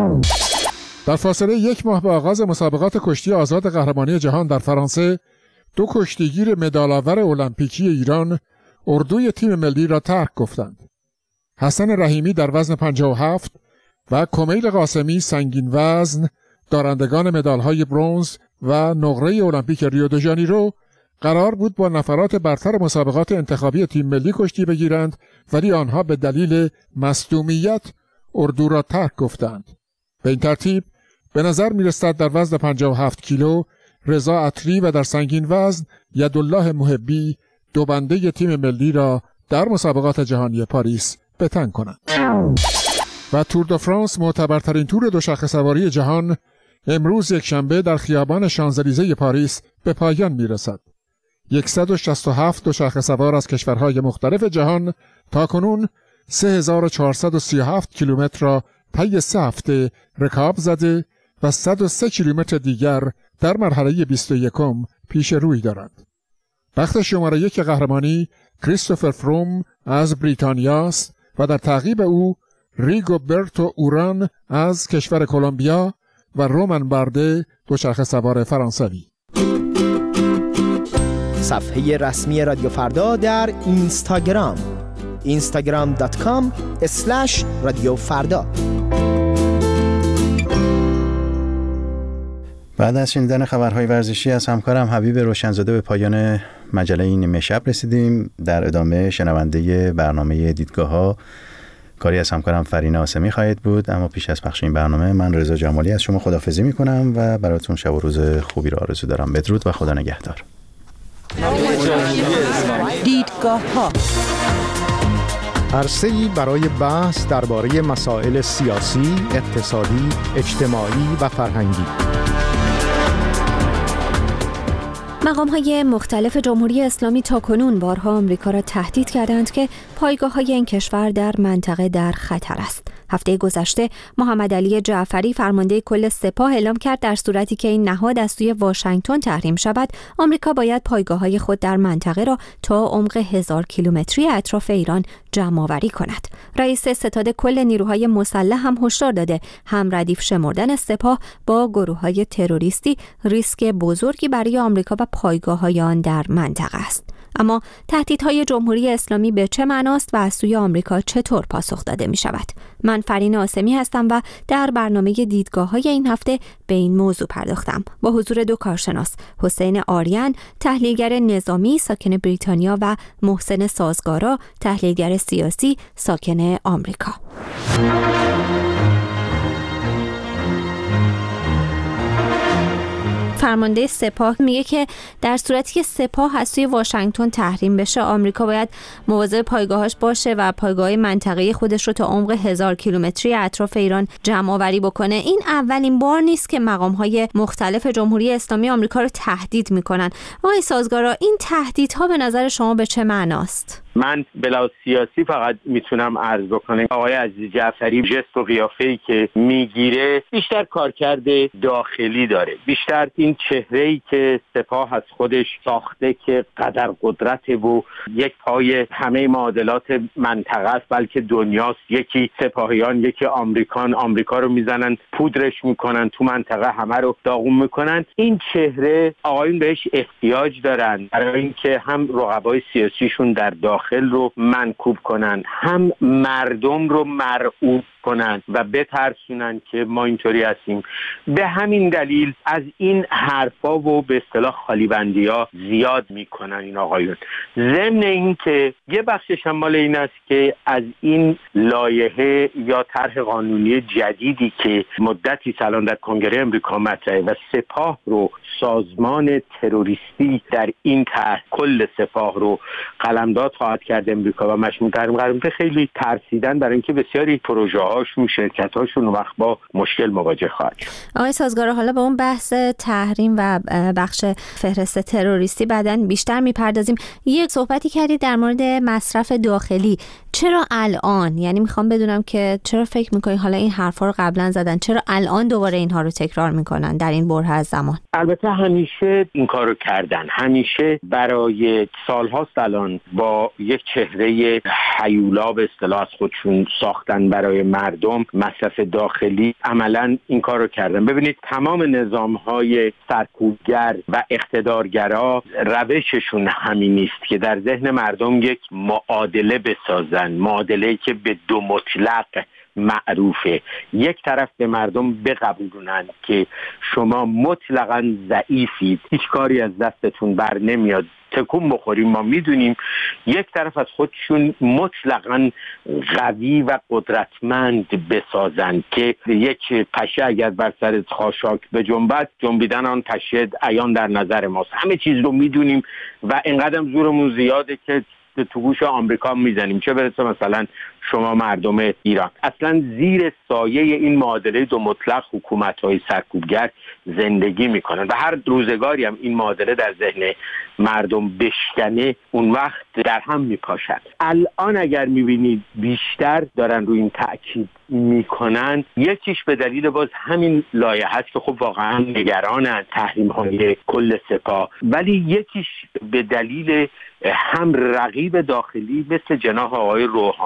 در فاصله 1 ماه به آغاز مسابقات کشتی آزاد قهرمانی جهان در فرانسه، 2 کشتیگیر مدال‌آور المپیکی ایران اردوی تیم ملی را ترک گفتند. حسن رحیمی در وزن 57 و کمیل قاسمی سنگین وزن، دارندگان مدال‌های برنز و نقره المپیک ریو د ژانیرو، قرار بود با نفرات برتر مسابقات انتخابی تیم ملی کشتی بگیرند، ولی آنها به دلیل مصدومیت اردو را ترک گفتند. به این ترتیب به نظر می‌رسد در وزن 57 کیلو رضا عطری و در سنگین وزن یدالله محبی دو بنده تیم ملی را در مسابقات جهانی پاریس به تن کنند. و تور دو فرانس، معتبرترین تور دوچرخه سواری جهان، امروز یکشنبه در خیابان شانزلیزه پاریس به پایان می‌رسد. 167 دوچرخه سوار از کشورهای مختلف جهان تاکنون 3437 کیلومتر را طی 3 هفته رکاب زده و 103 کیلومتر دیگر در مرحله 21 پیش روی دارند. بخت شماره 1 قهرمانی کریستوفر فروم از بریتانیا است و در تعقیب او ریگوبرتو اوران از کشور کلمبیا و رومن برده دوچرخه سوار فرانسوی. صفحه رسمی رادیو فردا در اینستاگرام، instagram.com/رادیوفردا. بعد از شنیدن خبرهای ورزشی از همکارم حبیب روشنزاده به پایان مجله این نیمه شب رسیدیم. در ادامه شنونده برنامه دیدگاه‌ها کاری از همکارم فرین آسمی خواهید بود، اما پیش از پخش این برنامه من رضا جمالی از شما خداحافظی می‌کنم و براتون شب و روز خوبی را آرزو دارم. بدرود و خدا نگهدار. دیدگاه‌ها عرصه‌ای برای بحث درباره مسائل سیاسی، اقتصادی، اجتماعی و فرهنگی. مقام‌های مختلف جمهوری اسلامی تاکنون بارها آمریکا را تهدید کردند که پایگاه‌های این کشور در منطقه در خطر است. هفته گذشته محمد علی جعفری فرمانده کل سپاه اعلام کرد در صورتی که این نهاد از سوی واشنگتن تحریم شود، آمریکا باید پایگاه‌های خود در منطقه را تا عمق 1000 کیلومتری اطراف ایران جمع‌آوری کند. رئیس ستاد کل نیروهای مسلح هم هشدار داده هم ردیف شمردن سپاه با گروه‌های تروریستی ریسک بزرگی برای آمریکا و پایگاه‌های آن در منطقه است. اما تهدیدهای جمهوری اسلامی به چه معناست و از سوی آمریکا چطور پاسخ داده می شود؟ من فرین آسمی هستم و در برنامه دیدگاه‌های این هفته به این موضوع پرداختم با حضور دو کارشناس، حسین آریان تحلیلگر نظامی ساکن بریتانیا و محسن سازگارا تحلیلگر سیاسی ساکن آمریکا. فرمانده سپاه میگه که در صورتی که سپاه از سوی واشنگتن تحریم بشه، آمریکا باید مواظب پایگاهاش باشه و پایگاه منطقه‌ای خودش رو تا عمق 1000 کیلومتری اطراف ایران جمع آوری بکنه. این اولین بار نیست که مقام‌های مختلف جمهوری اسلامی آمریکا رو تهدید میکنن. آقای سازگارا، این تهدیدها به نظر شما به چه معناست؟ من بلا سیاسی فقط میتونم عرض بکنم آقای عزیز جعفری جست و قیافه‌ای که میگیره بیشتر کارکرد داخلی داره، بیشتر این چهره‌ای که سپاه از خودش ساخته که قدر قدرت و یک پای همه معادلات منطقه است بلکه دنیاست، یکی سپاهیان یکی آمریکا رو میزنن پودرش میکنن تو منطقه همه رو داغون میکنن. این چهره آقایون بهش احتیاج دارن برای اینکه هم رقبای سیاسیشون در داخل رو منکوب کنن، هم مردم رو مرعوب کنن و بترسونن که ما اینطوری هستیم. به همین دلیل از این حرفا و به اصطلاح خالیبندی‌ها زیاد میکنن این آقایون. ضمن این که یه بخشش هم مال این است که از این لایحه یا طرح قانونی جدیدی که مدتی الان در کنگره امریکا مطرحه و سپاه رو سازمان تروریستی در این طرح کل سپاه رو قلمداد خواهد کرد امریکا و مشمول تحریم قرار میده، خیلی ترسیدن برای اینکه بسیاری پروژه هاشون شرکت هاشون وقت با مشکل مواجه خواهد شد. آقای سازگارا، حالا به اون بحث تحریم و بخش فهرست تروریستی بعداً بیشتر میپردازیم. یک صحبتی کردید در مورد مصرف داخلی. چرا الان؟ یعنی میخوام بدونم که چرا فکر میکنید حالا این حرفا رو قبلا زدن، چرا الان دوباره اینها رو تکرار میکنن در این بره از زمان؟ البته همیشه این کارو کردن، همیشه برای سالهاست الان با یک چهره هیولا به اصطلاح از خودشون ساختن برای مردم مصرف داخلی، عملا این کارو کردن. ببینید تمام نظام‌های سرکوبگر و اقتدارگرا روششون همین نیست که در ذهن مردم یک معادله بسازن، معادله‌ای که به دو مطلق معروفه. یک طرف به مردم بقبولونن که شما مطلقاً ضعیفید، هیچ کاری از دستتون بر نمیاد، تکون بخوریم ما میدونیم. یک طرف از خودشون مطلقاً قوی و قدرتمند بسازن که یک پشه اگر بر سر خاشاک بجنبد، جنبیدن آن پشه عیان در نظر ماست. همه چیز رو میدونیم و اینقدر زورمون زیاده که تو گوش آمریکا میزنیم، چه برسه مثلا شما مردم ایران. اصلا زیر سایه این معادله دو مطلق حکومت‌های سرکوبگر زندگی میکنن و هر روزگاری هم این معادله در ذهن مردم بشکنه، اون وقت در هم میپاشن. الان اگر میبینید بیشتر دارن روی این تأکید میکنن، یکیش به دلیل باز همین لایحه هست که خب واقعا نگرانن تحریم‌های کل سپاه، ولی یکیش به دلیل هم رقیب داخلی مثل جناح آقای روحانی و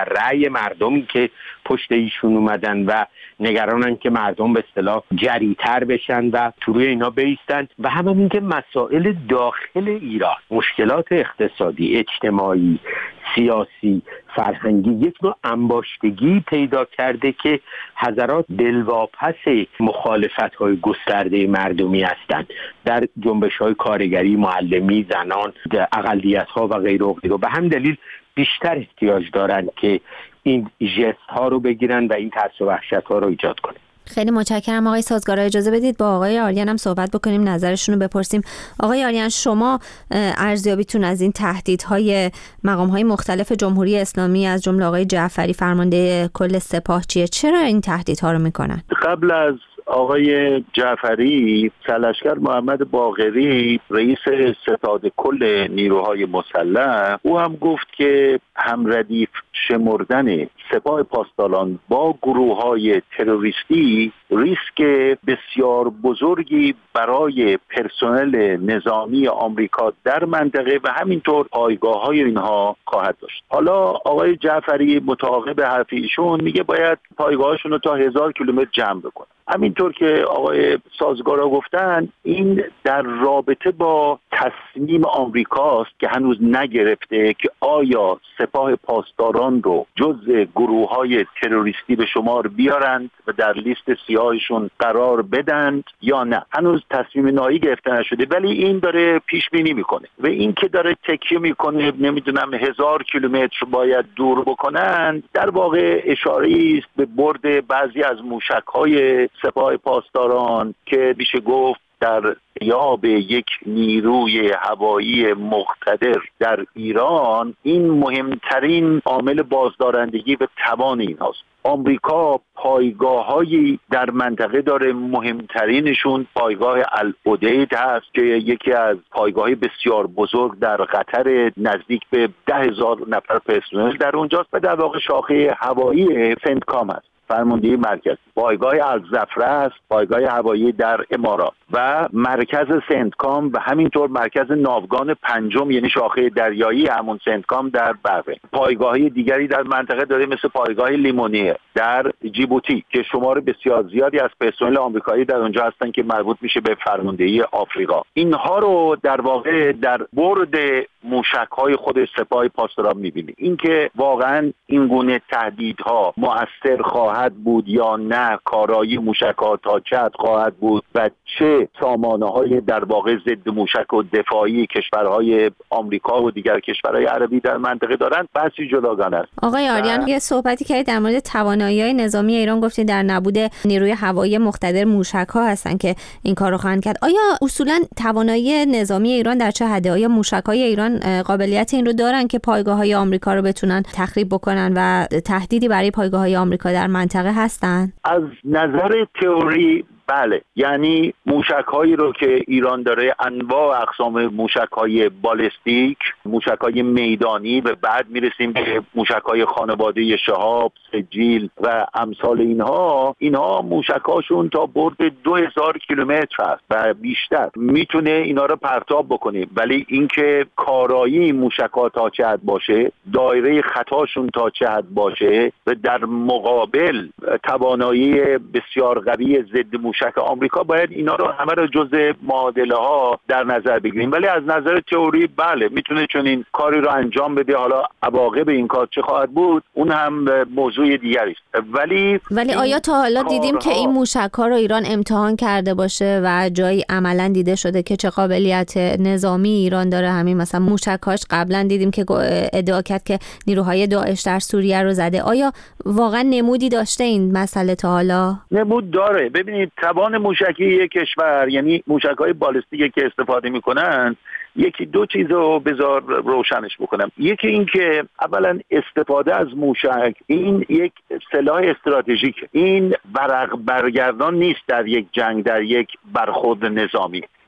و رأی مردمی که پشت ایشون اومدن و نگرانن که مردم به اصطلاح جری‌تر بشن و تو روی اینا بایستن و همین که مسائل داخل ایران، مشکلات اقتصادی، اجتماعی، سیاسی، فرهنگی یک نوع انباشتگی پیدا کرده که حضرات دلواپس مخالفت‌های گسترده مردمی هستند در جنبش‌های کارگری، معلمی، زنان، اقلیت‌ها و غیره و غیره. به همین دلیل بیشتر احتیاج دارند که این ژست ها رو بگیرن و این ترس و وحشت ها رو ایجاد کنن. خیلی متشکرم آقای سازگارا. اجازه بدید با آقای آریان هم صحبت بکنیم، نظرشون رو بپرسیم. آقای آریان، شما ارزیابیتون از این تهدیدهای مقام‌های مختلف جمهوری اسلامی از جمله آقای جعفری فرمانده کل سپاه چیه؟ چرا این تهدیدها رو میکنن؟ قبل از آقای جعفری، سرلشکر محمد باقری رئیس ستاد کل نیروهای مسلح، او هم گفت که همردیف شمردن سپاه پاسداران با گروه‌های تروریستی ریسک بسیار بزرگی برای پرسنل نظامی آمریکا در منطقه و همینطور پایگاه‌های اینها خواهد داشت. حالا آقای جعفری متعاقب حرف ایشون میگه باید پایگاهاشون رو تا 1000 کیلومتر جمع بکنن. همینطور که آقای سازگارا گفتن، این در رابطه با تصمیم آمریکاست که هنوز نگرفته که آیا سپاه پاسداران رو جزء گروه‌های تروریستی به شمار بیارند و در لیست سیاهشون قرار بدند یا نه. هنوز تصمیم نهایی گرفته نشده، ولی این داره پیش بینی میکنه و این که داره تکیه میکنه نمیدونم 1000 کیلومتر باید دور بکنند، در واقع اشاره است به برد بعضی از موشک‌های سپاه پاسداران که میشه گفت در غیاب یک نیروی هوایی مقتدر در ایران این مهمترین عامل بازدارندگی و توان اینهاست. آمریکا پایگاه‌هایی در منطقه داره، مهمترینشون پایگاه العدید هست که یکی از پایگاه‌های بسیار بزرگ در قطر، نزدیک به 10,000 نفر پرسنل در اونجاست و در واقع شاخه هوایی سنتکام است، فرماندهی مرکز. پایگاه الزفره است، پایگاه هوایی در امارات و مرکز سنتکام و همینطور مرکز ناوگان پنجم یعنی شاخه دریایی همون سنتکام در بحرین. پایگاه‌های دیگری در منطقه داره مثل پایگاه لیمونیه در جیبوتی که شمار بسیار زیادی از پرسنل آمریکایی در اونجا هستن که مربوط میشه به فرماندهی آفریقا. اینها رو در واقع در برد موشک‌های خود سپاه پاسداران می‌بینید. اینکه واقعاً این گونه تهدیدها مؤثر خواهد بود یا نه، کارایی موشک‌ها تا چه حد خواهد بود و چه سامانه‌های در واقع ضد موشک و دفاعی کشورهای آمریکا و دیگر کشورهای عربی در منطقه دارند، بحثی جداگانه است. آقای آریان، یه صحبتی که در مورد توانایی‌های نظامی ایران گفتید در نبود نیروی هوایی مقتدر موشک‌ها هستن که این کارو خواهند کرد. آیا اصولاً توانایی نظامی ایران در چه حده؟ آیا موشک‌های ایران قابلیت این رو دارن که پایگاه‌های آمریکا رو بتونن تخریب بکنن و تهدیدی برای پایگاه‌های آمریکا در منطقه هستن؟ از نظر تئوری بله، یعنی موشک‌هایی رو که ایران داره، انواع اقسام موشک‌های بالستیک، موشک‌های میدانی و بعد میرسیم به موشک‌های خانواده شهاب، سجیل و امثال اینها موشک‌هاشون تا برد 2000 کیلومتر هست و بیشتر میتونه اینا رو پرتاب بکنه. ولی اینکه کارایی موشک‌ها تا چه حد باشه، دایره خطاشون تا چه حد باشه و در مقابل توانایی بسیار قوی ضد موشک آمریکا، باید اینا رو همه رو جزء معادله ها در نظر بگیریم. ولی از نظر تئوری بله میتونه چنین کاری رو انجام بده. حالا عواقب این کار چه خواهد بود اون هم موضوع دیگری است. ولی آیا تا حالا دیدیم که این موشک ها رو ایران امتحان کرده باشه و جایی عملا دیده شده که چه قابلیت نظامی ایران داره؟ همین مثلا موشکاش قبلا دیدیم که ادعا کرد که نیروهای داعش در سوریه رو زده. آیا واقعا نمودی داشته این مسئله تا حالا؟ نمود داره. ببینید توان موشکی یک کشور، یعنی موشک‌های بالستیکی که استفاده می‌کنن، یکی دو چیز رو بذار روشنش بکنم. یکی این که اولا استفاده از موشک این یک سلاح استراتژیک، این ورق برگردان نیست در یک جنگ، در یک برخورد نظامی.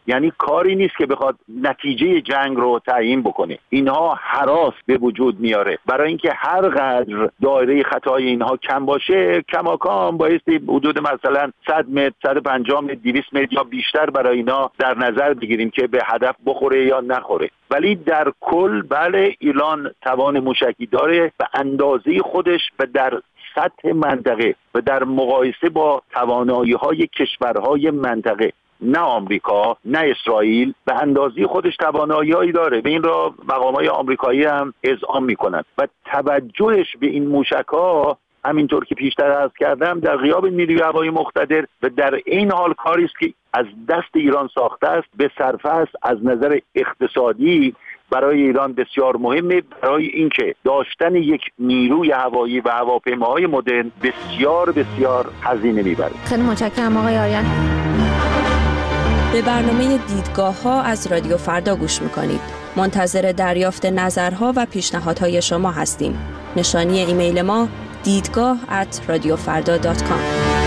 یعنی کاری نیست که بخواد نتیجه جنگ رو تعیین بکنه. اینها هراس به وجود میاره. برای اینکه هر قدر دایره خطای اینها کم باشه، کماکان بایستی حدود مثلا 100 متر، 150 متر، 200 متر یا بیشتر برای اینا در نظر بگیریم که به هدف بخوره یا نخوره. ولی در کل بله، ایران توان موشکی داره به اندازه خودش و در سطح منطقه و در مقایسه با توانایی‌های کشورهای منطقه، نه آمریکا نه اسرائیل، به اندازه خودش توانایی‌هایی داره و این را مقامات آمریکایی هم اذعان می‌کنند و توجهش به این موشک‌ها همینطور که پیشتر عرض کردم در غیاب نیروی هوایی مقتدر و در این حال کاری است که از دست ایران ساخته است، به صرفه است از نظر اقتصادی برای ایران بسیار مهمه، برای اینکه داشتن یک نیروی هوایی و هواپیماهای مدرن بسیار بسیار هزینه میبره. خیلی متشکرم آقای آریان. به برنامه دیدگاه‌ها از رادیو فردا گوش می‌کنید. منتظر دریافت نظرها و پیشنهادهای شما هستیم. نشانی ایمیل ما دیدگاه@radiofarda.com.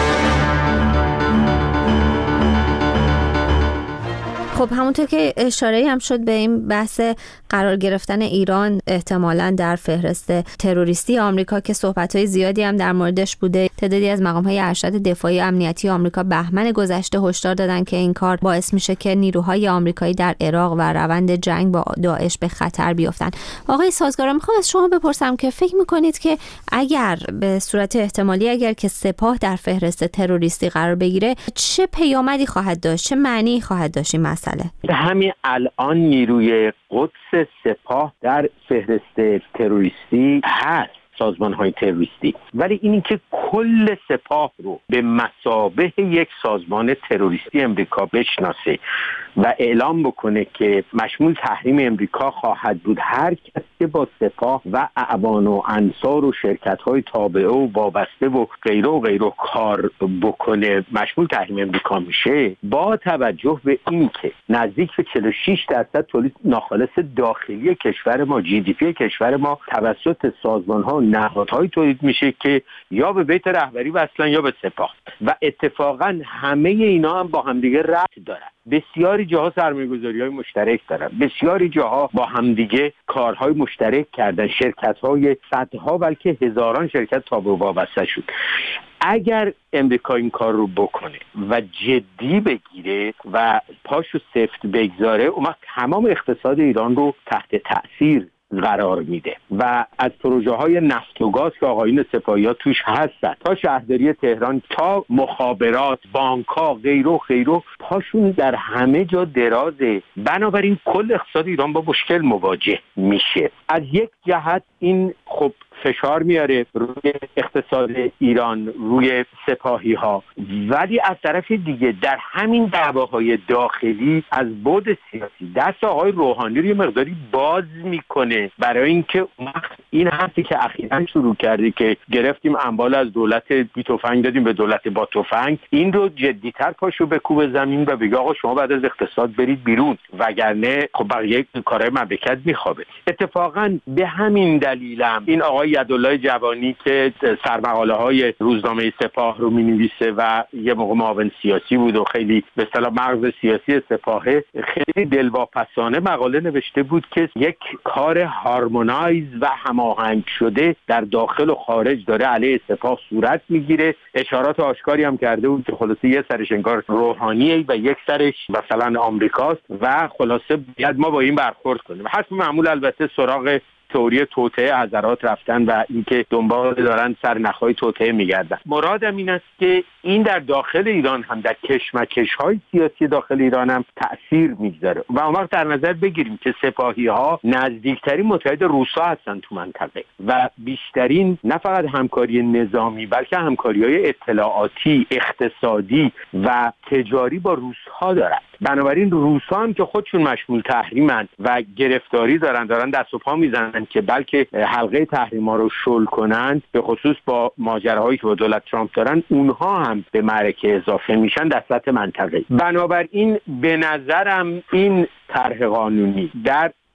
خب همونطور که اشاره هم شد به این بحث قرار گرفتن ایران احتمالاً در فهرست تروریستی آمریکا که صحبت‌های زیادی هم در موردش بوده، تعدادی از مقام‌های ارشد دفاعی امنیتی آمریکا بهمن گذشته هشدار دادن که این کار باعث میشه که نیروهای آمریکایی در عراق و روند جنگ با داعش به خطر بیفتن. آقای سازگارا، میخوام از شما بپرسم که فکر میکنید که اگر به صورت احتمالی اگر که سپاه در فهرست تروریستی قرار بگیره چه پیامدی خواهد داشت، چه معنی خواهد داشت این مسئله؟ همین الان نیروی قدس سپاه در فهرست تروریستی هست، سازمان‌های تروریستی، ولی اینی که کل سپاه رو به مثابه یک سازمان تروریستی امریکا بشناسه و اعلام بکنه که مشمول تحریم امریکا خواهد بود هر کسی که با سپاه و اعوان و انصار و شرکت‌های تابعه و وابسته و غیره کار بکنه مشمول تحریم امریکا میشه، با توجه به این که نزدیک به 46% تولید ناخالص داخلی کشور ما، GDP کشور ما توسط سازمان‌ها نهادهای تولید میشه که یا به بیت رهبری وصلن یا به سپاه و اتفاقا همه اینا هم با همدیگه ربط دارن. بسیاری جاها سرمایه‌گذاری‌های مشترک دارن، بسیاری جاها با همدیگه کارهای مشترک کردن، شرکت‌های صدها بلکه هزاران شرکت تابع وابسته شد. اگر امریکا این کار رو بکنه و جدی بگیره و پاشو سفت بگذاره، اون وقت تمام اقتصاد ایران رو تحت تأثیر قرار میده و از پروژه های نفت و گاز که آقایون سپاهی‌ها توش هستن تا شهرداری تهران تا مخابرات، بانک‌ها، غیره پاشون در همه جا درازه. بنابراین کل اقتصاد ایران با مشکل مواجه میشه. از یک جهت این خب فشار میاره روی اقتصاد ایران، روی سپاهی ها، ولی از طرف دیگه در همین دعواهای داخلی از بعد سیاسی دست آقای روحانی رو یه مقداری باز میکنه برای اینکه این حرفی که اخیراً شروع کرده که گرفتیم اموال از دولت بی تفنگ دادیم به دولت با تفنگ، این رو جدی‌تر پاشو بکوبه زمین و بگه آقا شما بعد از اقتصاد برید بیرون وگرنه خب بقیه کارهای مملکت میخوابه. اتفاقاً به همین دلیلم این آقای یدالله جوانی که سرمقاله‌های روزنامه سپاه رو می‌نویسه و یه موقع معاون سیاسی بود و خیلی به اصطلاح مغز سیاسی سپاهه، خیلی دلواپسانه مقاله نوشته بود که یک کار هارمونایز و هماهنگ شده در داخل و خارج داره علیه سپاه صورت میگیره. اشارات آشکاری هم کرده بود که خلاصه یه سرش انگار روحانیه و یک سرش مثلا آمریکاست و خلاصه باید ما با این برخورد کنیم. حسب معمول البته سراغ تئوری توطئه حضرات رفتن و اینکه دنبال دارن سرنخ‌های توطئه میگردن. مرادم این است که این در داخل ایران هم در کشمکش‌های سیاسی داخل ایران هم تأثیر میگذاره و اون وقت در نظر بگیریم که سپاهی‌ها نزدیکترین متحد روسا هستن تو منطقه و بیشترین نه فقط همکاری نظامی بلکه همکاری‌های اطلاعاتی، اقتصادی و تجاری با روس‌ها دارن. بنابراین روس‌ها هم که خودشون مشمول تحریمن و گرفتاری دارن دست و پا میزنن که بلکه حلقه تحریم‌ها رو شل کنن، به خصوص با ماجراهایی که با دولت ترامپ دارن، اونها هم به معرکه اضافه میشن در سطح منطقه. بنابراین به نظرم این طرح قانونی در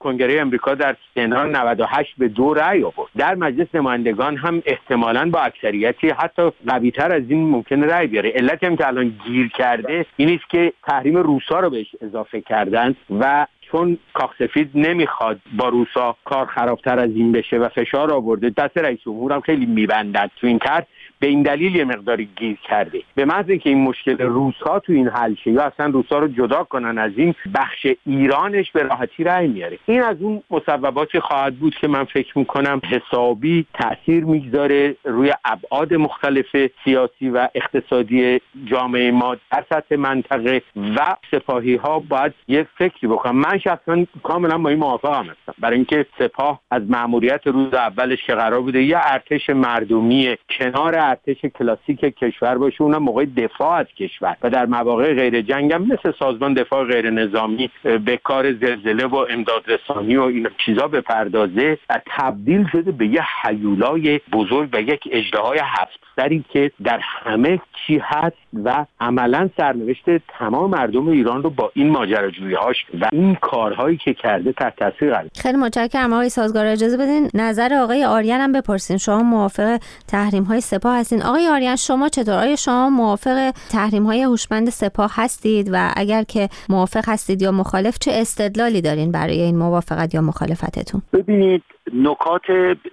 کنگره امریکا در سنا 98-2 رأی آورد. در مجلس نمایندگان هم احتمالاً با اکثریتی حتی قوی‌تر از این ممکنه رأی بیاره. علتی هم که الان گیر کرده این است که تحریم روسا رو بهش اضافه کردن و چون کاخ سفید نمیخواد با روسا کار خرابتر از این بشه و فشار آورده، دست رئیس جمهور هم خیلی میبندد تو این کار، به این دلیل یه مقداری گیر کرده. به محض اینکه این مشکل روس‌ها تو این حل شه یا اصلا روس‌ها رو جدا کنن از این بخش ایرانش، به راحتی رأی میاره. این از اون مسبباتی خواهد بود که من فکر میکنم حسابی تأثیر میگذاره روی ابعاد مختلف سیاسی و اقتصادی جامعه ما در سطح منطقه و سپاهی ها باید یه فکری بکنن. من شخصا کاملا با این موافقم هستم، برای اینکه سپاه از مأموریت روز اولش که قرار بوده یه ارتش مردمی کنار ارتش کلاسیک کشور باشه، اونم موقع دفاع از کشور و در مواقع غیر جنگ هم مثل سازمان دفاع غیر نظامی به کار زلزله و امدادرسانی و این چیزا بپردازه، تبدیل شده به یه هیولای بزرگ و یک اژدهای 7 سری که در همه چی هست و عملا سرنوشت تمام مردم ایران رو با این ماجراجویی‌هاش و این کارهایی که کرده تحت تاثیر قرار. خیلی متشکرم آقای سازگار. اجازه بدین نظر آقای آریان هم بپرسیم. شما موافق تحریم‌های سپاه هستین؟ آقای آریان شما چطور؟ آیا شما موافق تحریم‌های هوشمند سپاه هستید و اگر که موافق هستید یا مخالف چه استدلالی دارین برای این موافقت یا مخالفتتون؟ ببینید نکات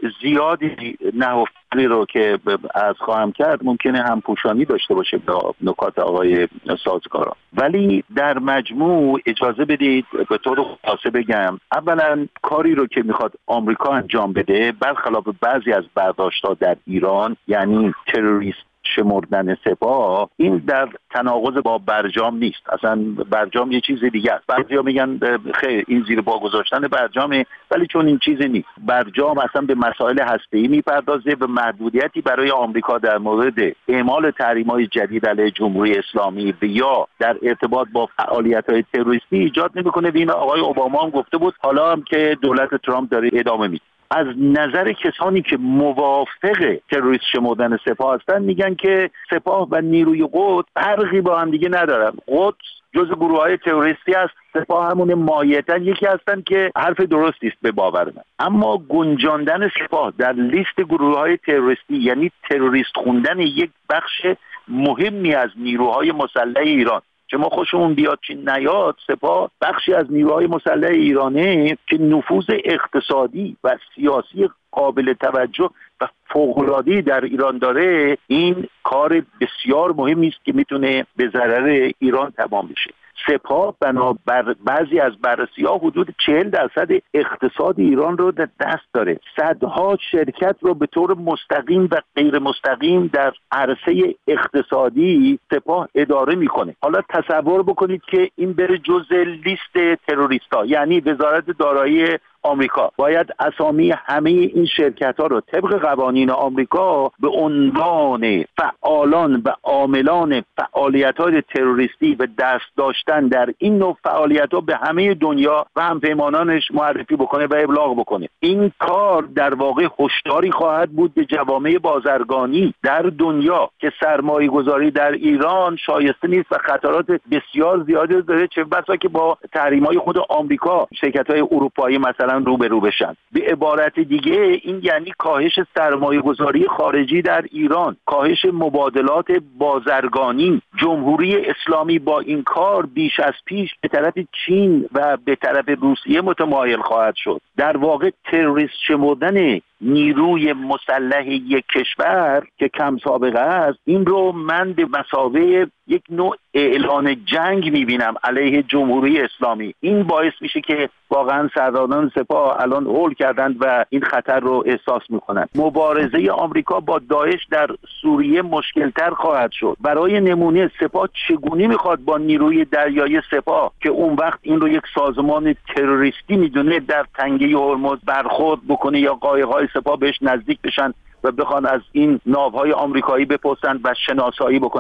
زیادی نهفتنی رو که از خواهم کرد ممکنه هم پوشانی داشته باشه با نکات آقای سازگارا، ولی در مجموع اجازه بدید به طور خلاصه بگم اولا کاری رو که میخواد آمریکا انجام بده برخلاف بعضی از برداشت‌ها در ایران، یعنی تروریست شمردن سپاه، این در تناقض با برجام نیست. اصلا برجام یه چیز دیگه است. بعضیا میگن خیر این زیر پا گذاشتن برجامه، ولی چون این چیز نیست. برجام اصلا به مسائل هسته‌ای میپردازه، به محدودیتی برای آمریکا در مورد اعمال تحریم‌های جدید علیه جمهوری اسلامی یا در ارتباط با فعالیت‌های تروریستی ایجاد نمی‌کنه. این آقای اوباما هم گفته بود، حالا هم که دولت ترامپ داره ادامه میده. از نظر کسانی که موافق تروریست شمردن سپاه هستن میگن که سپاه و نیروی قدس فرقی با هم دیگه ندارن. قدس جزء گروه‌های تروریستی است، سپاه همون ماهیتاً یکی هستن که حرف درستی است به باور من. اما گنجاندن سپاه در لیست گروه‌های تروریستی یعنی تروریست خوندن یک بخش مهمی از نیروهای مسلح ایران. چه ما خوشمون بیاد چی نیاد، سپاه بخشی از نیروهای مسلح ایرانه که نفوذ اقتصادی و سیاسی قابل توجه و فوق‌العاده‌ای در ایران داره. این کار بسیار مهمی است که میتونه به ضرر ایران تمام بشه. سپاه بنابر بعضی از بررسی‌ها حدود 40% اقتصاد ایران رو در دست داره. صدها شرکت رو به طور مستقیم و غیر مستقیم در عرصه اقتصادی سپاه اداره میکنه. حالا تصور بکنید که این بره جزء لیست تروریستا، یعنی وزارت دارایی آمریکا باید اسامی همه این شرکت‌ها رو طبق قوانین آمریکا به عنوان فعالان و عاملان فعالیت‌های تروریستی و دست داشتن در این نوع فعالیت‌ها به همه دنیا و همپیمانانش معرفی بکنه و ابلاغ بکنه. این کار در واقع هشداری خواهد بود به جوامع بازرگانی در دنیا که سرمایه‌گذاری در ایران شایسته نیست و خطرات بسیار زیادی داره، چه بسا که با تحریم‌های خود آمریکا شرکت‌های اروپایی مثلا روبرو بشن. به عبارت دیگه این یعنی کاهش سرمایه‌گذاری خارجی در ایران، کاهش مبادلات بازرگانی. جمهوری اسلامی با این کار بیش از پیش به طرف چین و به طرف روسیه متمایل خواهد شد. در واقع تروریست شمردن نیروی مسلح یک کشور که کم سابقه است، این رو من به مثابه یک نوع اعلان جنگ میبینم علیه جمهوری اسلامی. این باعث میشه که واقعا سرداران سپاه الان هول کردند و این خطر رو احساس میکنند. مبارزه آمریکا با داعش در سوریه مشکلتر خواهد شد. برای نمونه سپاه چگونه میخواد با نیروی دریایی سپاه که اون وقت این رو یک سازمان تروریستی میدونه در تنگه هرمز برخورد بکنه یا قایق‌های سپاه بهش نزدیک بشن و بخوان از این ناوهای آمریکایی بپرسن و شناسایی بکنن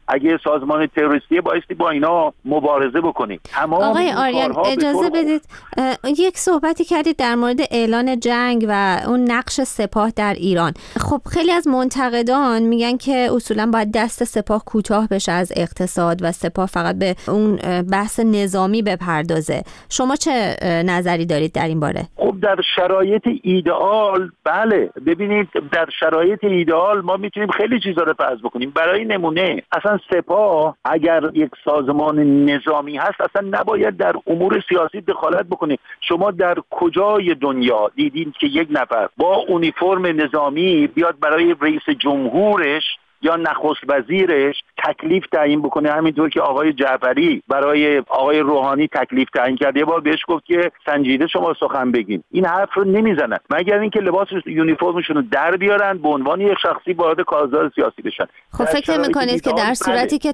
اگه سازمان تروریستی بایستی با اینا مبارزه بکنیم. آقای آریان اجازه بدید یک صحبتی کردید در مورد اعلان جنگ و اون نقش سپاه در ایران. خب خیلی از منتقدان میگن که اصولا باید دست سپاه کوتاه بشه از اقتصاد و سپاه فقط به اون بحث نظامی بپردازه. شما چه نظری دارید در این باره؟ خب در شرایط ایدئال بله، ببینید در شرایط ایدئال ما میتونیم خیلی چیزا رو فرض بکنیم. برای نمونه اصلا سپاه اگر یک سازمان نظامی هست اصلا نباید در امور سیاسی دخالت بکنه. شما در کجای دنیا دیدین که یک نفر با اونیفرم نظامی بیاد برای رئیس جمهورش یا نخست وزیرش تکلیف تعیین بکنه؟ همینطور که آقای جعفری برای آقای روحانی تکلیف تعیین کرد. یه بار بهش گفت که سنجیده شما سخن بگین. این حرف رو نمیزنن مگر اینکه لباس یونیفرمشون رو در بیارن به عنوان یک شخصی وارد کارزار سیاسی بشن. خب فکر می‌کنید که در صورتی که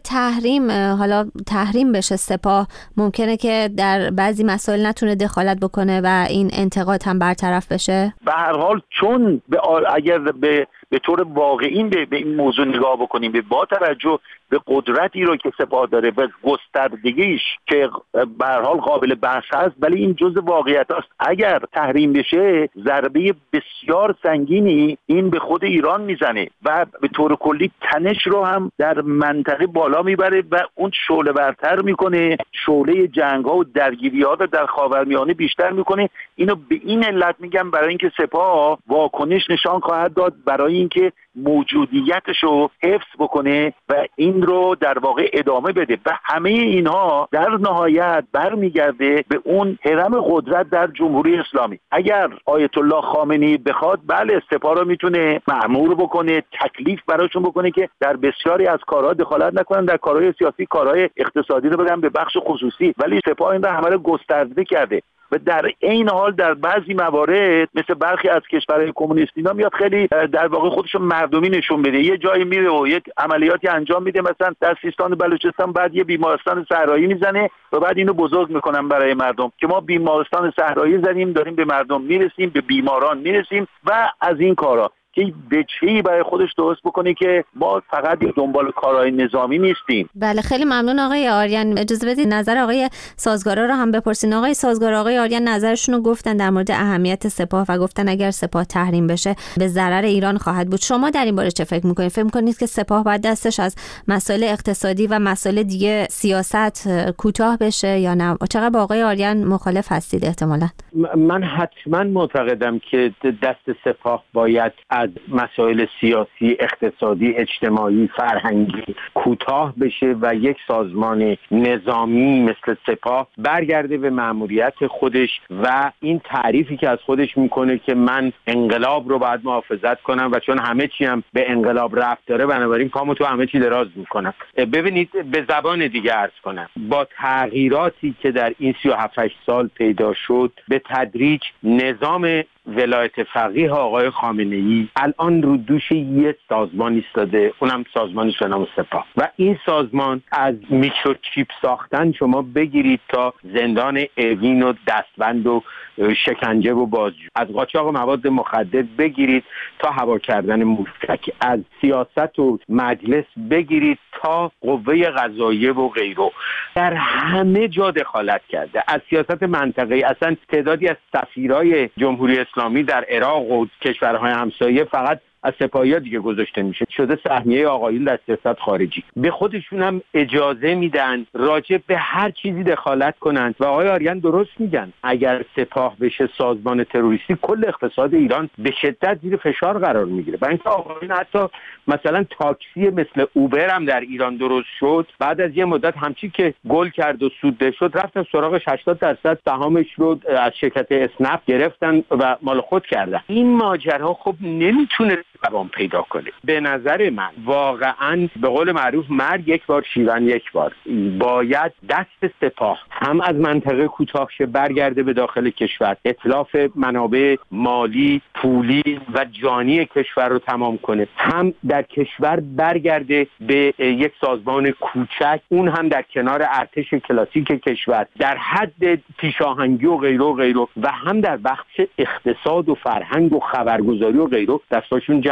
تحریم بشه سپاه ممکنه که در بعضی مسائل نتونه دخالت بکنه و این انتقاد هم برطرف بشه؟ به هر حال چون اگر به طور واقعی به این موضوع نگاه بکنیم، با توجه به قدرتی رو که سپاه داره و گستردگیش که به هر حال قابل بحث هست، ولی این جزء واقعیت است. اگر تحریم بشه ضربه بسیار سنگینی این به خود ایران میزنه و به طور کلی تنش رو هم در منطقه بالا میبره و اون شعله ورتر میکنه، شعله جنگ ها و درگیری ها رو در خاورمیانه بیشتر میکنه. اینو به این علت میگم برای اینکه سپاه واکنش نشان خواهد داد برای اینکه موجودیتش رو حفظ بکنه و این رو در واقع ادامه بده و همه اینها در نهایت برمیگرده به اون هرم قدرت در جمهوری اسلامی. اگر آیت الله خامنه‌ای بخواد بله سپاه رو میتونه مأمور بکنه، تکلیف براشون بکنه که در بسیاری از کارها دخالت نکنن، در کارهای سیاسی، کارهای اقتصادی رو بدن به بخش خصوصی، ولی سپاه این رو همه رو گسترده کرده و در این حال در بعضی موارد مثل برخی از کشورهای کمونیستی اینا میاد خیلی در واقع خودشو مردمی نشون بده. یه جایی میره و یک عملیاتی انجام میده، مثلا در سیستان و بلوچستان بعد یه بیمارستان صحرایی میزنه و بعد اینو بزرگ میکنن برای مردم که ما بیمارستان صحرایی زدیم، داریم به مردم میرسیم، به بیماران میرسیم و از این کارا که بچه‌ای برای خودش درست بکنه که ما فقط دنبال کارهای نظامی نیستیم. بله خیلی ممنون آقای آریان. اجازه بدید نظر آقای سازگارا رو هم بپرسین. آقای سازگارا، آقای آریان نظرشون رو گفتن در مورد اهمیت سپاه و گفتن اگر سپاه تحریم بشه به ضرر ایران خواهد بود. شما در این باره چه فکر می‌کنید؟ فکر می‌کنید که سپاه باید دستش از مسائل اقتصادی و مسائل دیگه سیاست کوتاه بشه یا نه؟ چقدر با آقای آریان مخالف هستید احتمالاً؟ من حتما معتقدم که دست سپاه باید از مسائل سیاسی، اقتصادی، اجتماعی، فرهنگی کوتاه بشه و یک سازمان نظامی مثل سپاه برگرده به مأموریت خودش و این تعریفی که از خودش میکنه که من انقلاب رو باید محافظت کنم و چون همه چی هم به انقلاب ربط داره بنابراین پامو تو همه چی دراز میکنم. ببینید به زبان دیگه عرض کنم، با تغییراتی که در این 37 سال پیدا شد به تدریج نظام ولایت فقیه آقای خامنه‌ای الان رو دوش یه سازمان ایستاده، اونم سازمانش به نام سپاه و این سازمان از میکروچیپ ساختن شما بگیرید تا زندان اوین و دستبند و شکنجه و بازجو، از قاچاق مواد مخدر بگیرید تا هوا کردن موشک، از سیاست و مجلس بگیرید تا قوه قضاییه و غیره، در همه جا دخالت کرده. از سیاست منطقه‌ای اصلا تعدادی از سفیرای جمهوری اسلامی در عراق و کشورهای همسایه فقط از سپاهی‌ها دیگه گذاشته میشه، شده سهمیه آقایون در سیاست خارجی. به خودشون هم اجازه میدن راجع به هر چیزی دخالت کنن و آقای آریان درست میگن اگر سپاه بشه سازمان تروریستی کل اقتصاد ایران به شدت زیر فشار قرار میگیره. برای اینکه آقایون حتی مثلا تاکسی مثل اوبر هم در ایران درست شد، بعد از یه مدت همچی که گل کرد و سود شد رفتن سراغش 80% سهامش رو از شرکت اسنپ گرفتن و مال خود کردن. این ماجرا خب نمیتونه دوام پیدا کنه. به نظر من واقعا به قول معروف مرگ یک بار شیون یک بار، باید دست سپاه هم از منطقه کوتاه شه برگرده به داخل کشور، اتلاف منابع مالی، پولی و جانی کشور رو تمام کنه، هم در کشور برگرده به یک سازمان کوچک، اون هم در کنار ارتش کلاسیک کشور در حد پیشاهنگی و غیره و غیره، و هم در بخش اقتصاد و فرهنگ و خبرگزاری و غیره دستاشون جمع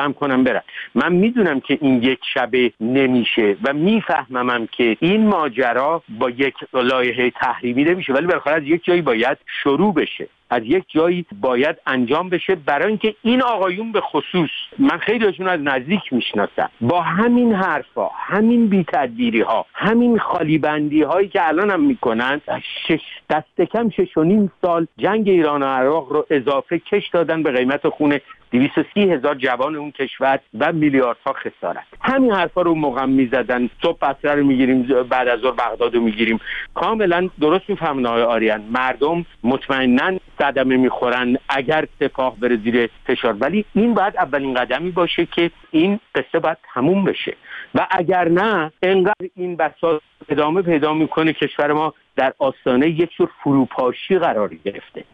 جمع کنن برن. من میدونم که این یک شبه نمیشه و میفهمم که این ماجرا با یک لایحه تحریمی نمیشه، ولی بالاخره از یک جایی باید شروع بشه، از یک جایی باید انجام بشه، برای اینکه این آقایون به خصوص من خیلیشون از نزدیک میشناسم، با همین حرفا، همین بی‌تدبیری ها، همین خالی بندی هایی که الان هم میکنن، دست کم 6.5 سال جنگ ایران و عراق رو اضافه کش دادن به قیمت خون 230,000 جوان اون کشور و میلیاردها خسارت. همین حرفا رو موقع میزدن، صبح بصره رو میگیریم، بعد از ظهر بغداد رو میگیریم. کاملا درست میفهمن آقای آریان، مردم مطمئناً صدمه میخورن اگر سپاه بره زیر فشار، ولی این باید اولین قدمی باشه که این قصه باید تموم بشه و اگر نه انقدر این بساط ادامه پیدا میکنه کشور ما در آستانه یک جور فروپاشی قرار گرفته.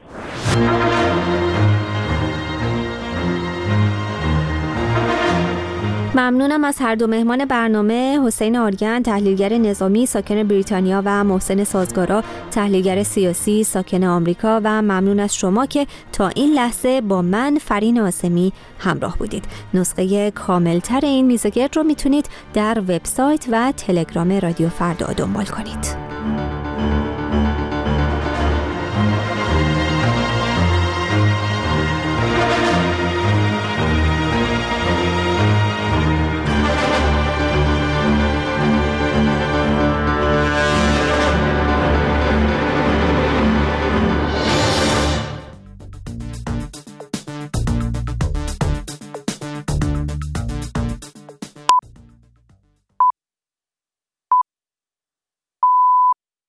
ممنونم از هر دو مهمان برنامه، حسین آریان تحلیلگر نظامی ساکن بریتانیا و محسن سازگارا تحلیلگر سیاسی ساکن آمریکا، و ممنون از شما که تا این لحظه با من فرین آسمی همراه بودید. نسخه کاملتر این میزگرد رو میتونید در وبسایت و تلگرام رادیو فردا دنبال کنید.